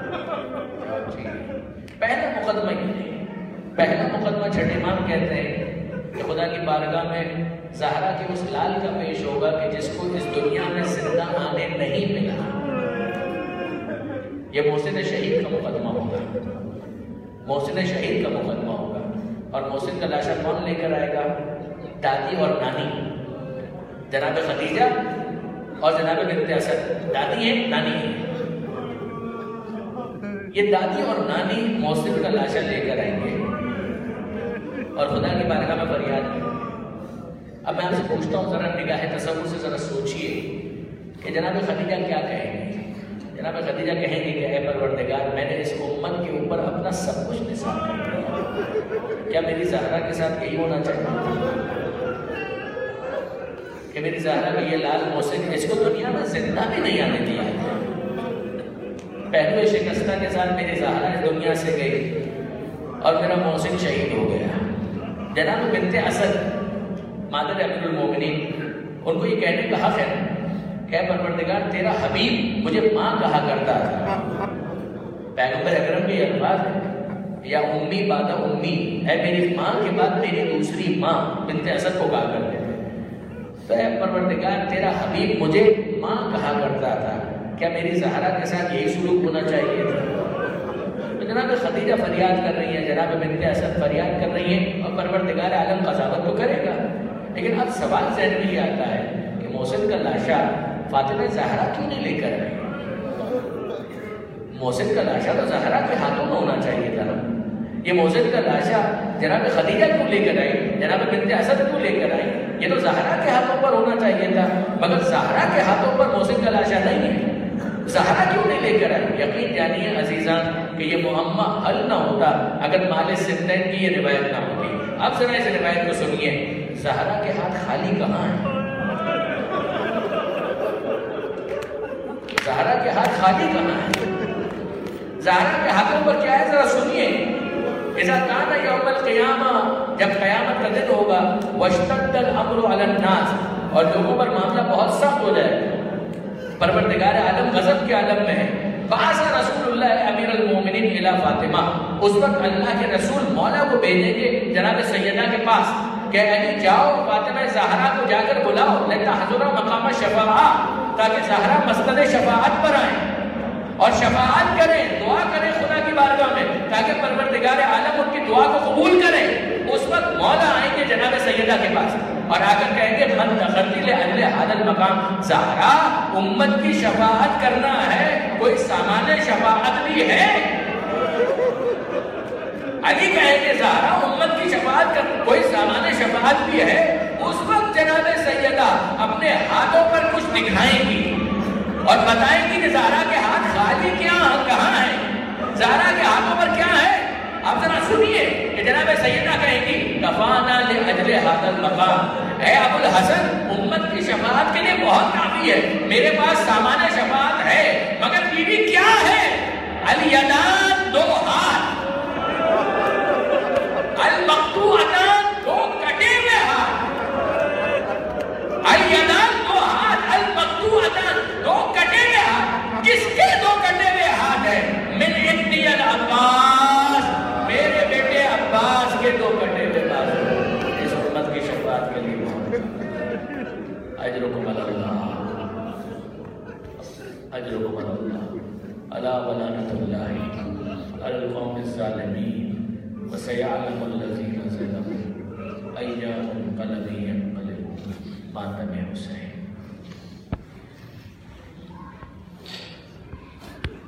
پہلا مقدمہ یہ نہیں، پہلا مقدمہ چھٹے امام کہتے ہیں کہ خدا کی بارگاہ میں زہرا کے اس لال کا پیش ہوگا کہ جس کو اس دنیا میں زندہ آنے نہیں ملا. یہ محسن شہید کا مقدمہ ہوگا، محسن شہید کا مقدمہ ہوگا. اور محسن کا لاشا کون لے کر آئے گا؟ دادی اور نانی، جناب خدیجہ اور جناب بنت اسد. دادی ہے، نانی ہے. یہ دادی اور نانی محسن کا لاشا لے کر آئیں گے اور خدا کی بارگاہ میں فریاد ہے. اب میں آپ سے پوچھتا ہوں، ذرا نگاہ تصور سے ذرا سوچئے کہ جناب خدیجہ کیا کہیں گے؟ جناب خدیجہ کہیں گے کہ اے پروردگار، میں نے اس امت کے اوپر اپنا سب کچھ نثار کر دیا، کیا میری زہرا کے ساتھ یہی ہونا چاہیے کہ میری زہرا کا یہ لال محسن اس کو دنیا میں زندہ بھی نہیں آنے دیا ہے؟ پہلوے شکستہ کے ساتھ میری زہرا اس دنیا سے گئی اور میرا محسن شہید ہو گیا. جناب بنت اسد مادر امیر المومنین، ان کو یہ کہنے کا حق ہے کہ اے پروردگار تیرا حبیب مجھے ماں کہا کرتا تھا. پیغمبر اکرم کے یہ الفاظ ہیں، یا امی بعد امی، اے میری ماں کے بعد میری دوسری ماں بنت اسد کو کہا کرتے تھے. تو اے پروردگار تیرا حبیب مجھے ماں کہا کرتا تھا، کیا میری زہرا کے ساتھ یہی سلوک ہونا چاہیے تھا؟ تو جناب خدیجہ فریاد کر رہی ہیں، جناب بنت اسد فریاد کر رہی ہیں اور پروردگار عالم قضاوت تو کرے گا. لیکن اب سوال ذہن میں یہ آتا ہے کہ محسن کا لاشا فاطمہ زہرا کیوں نہیں لے کر آئی؟ محسن کا لاشا تو زہرا کے ہاتھوں میں ہونا چاہیے تھا نا. یہ محسن کا لاشا جناب خدیجہ کیوں لے کر آئی، جناب بنت اسد کیوں لے کر آئی؟ یہ تو زہرا کے ہاتھوں پر ہونا چاہیے تھا، مگر زہرا کے ہاتھوں پر محسن کا لاشا نہیں ہے. زہرا کیوں نہیں لے کر آئی؟ یقین جانیے عزیزان کہ یہ معمہ حل نہ ہوتا اگر مال سنتین کی یہ روایت نہ ہوتی. اب ذرا اس روایت کو سنیے، زہرا کے ہاتھ خالی کہاں ہیں؟ زہرا کے ہاتھ خالی کہاں ہیں؟ زہرا کے ہاتھوں پر کیا ہے ذرا سنیے. اذا کان یوم القیامہ، جب قیامت کا دن ہوگا، واشتد الامر علی الناس، اور لوگوں پر معاملہ بہت سخت ہو جائے، پروردگار عالم غضب کے عالم میں ہے. بعث رسول اللہ امیر المومنین الی فاطمہ، اس وقت اللہ کے رسول مولا کو بھیجیں گے جناب سیدہ کے پاس کہ علی جاؤ فاطمہ زہرا کو جا کر بلاؤ، لتحضر مقام شفاعہ، تاکہ زہرا مسند شفاعت پر آئیں اور شفاعت کریں، دعا کریں خدا کی بارگاہ میں تاکہ پروردگار عالم ان کی دعا کو قبول کرے. اس وقت مولا آئیں گے جناب سیدہ کے پاس اور آ کر کہیں گے من تقرل اہل هذا المقام، زہرا امت کی شفاعت کرنا ہے، کوئی سامان شفاعت بھی ہے؟ علی کہیں گے زہرا امت کی شفاعت کر، کوئی سامان شفاعت بھی ہے؟ اس وقت جناب سیدہ اپنے ہاتھوں پر کچھ دکھائیں گی اور بتائیں گی کہ زہرا کے ہاتھ خالی کیا کہاں ہیں، زہرا کے ہاتھوں پر کیا ہے. آپ ذرا سنیے کہ جناب سیدہ کہیں گی کفانا لاجل ھذا المقام، اے ابو الحسن امت کی شفاعت کے لیے بہت کافی ہے، میرے پاس سامان شفاعت ہے، مگر بیوی کیا ہے؟ الیدان، دو ہاتھ، المقطوعتان، دو کٹے ہوئے ہاتھ، الیدان دو ہاتھ، المقطوعتان دو کٹے ہوئے ہاتھ. کس کے دو کٹے ہوئے ہاتھ ہیں؟ من ابنی العباس، میرے بیٹے عباس کے دو کٹے ہوئے ہاتھ. اس امت کی شفاعت اجرکم علی اللہ اجرکم علی اللہ الا ولعنۃ اللہ علی القوم الظالمین وسيعلم الذين ظلموا أي منقلب ينقلبون مات من حسین.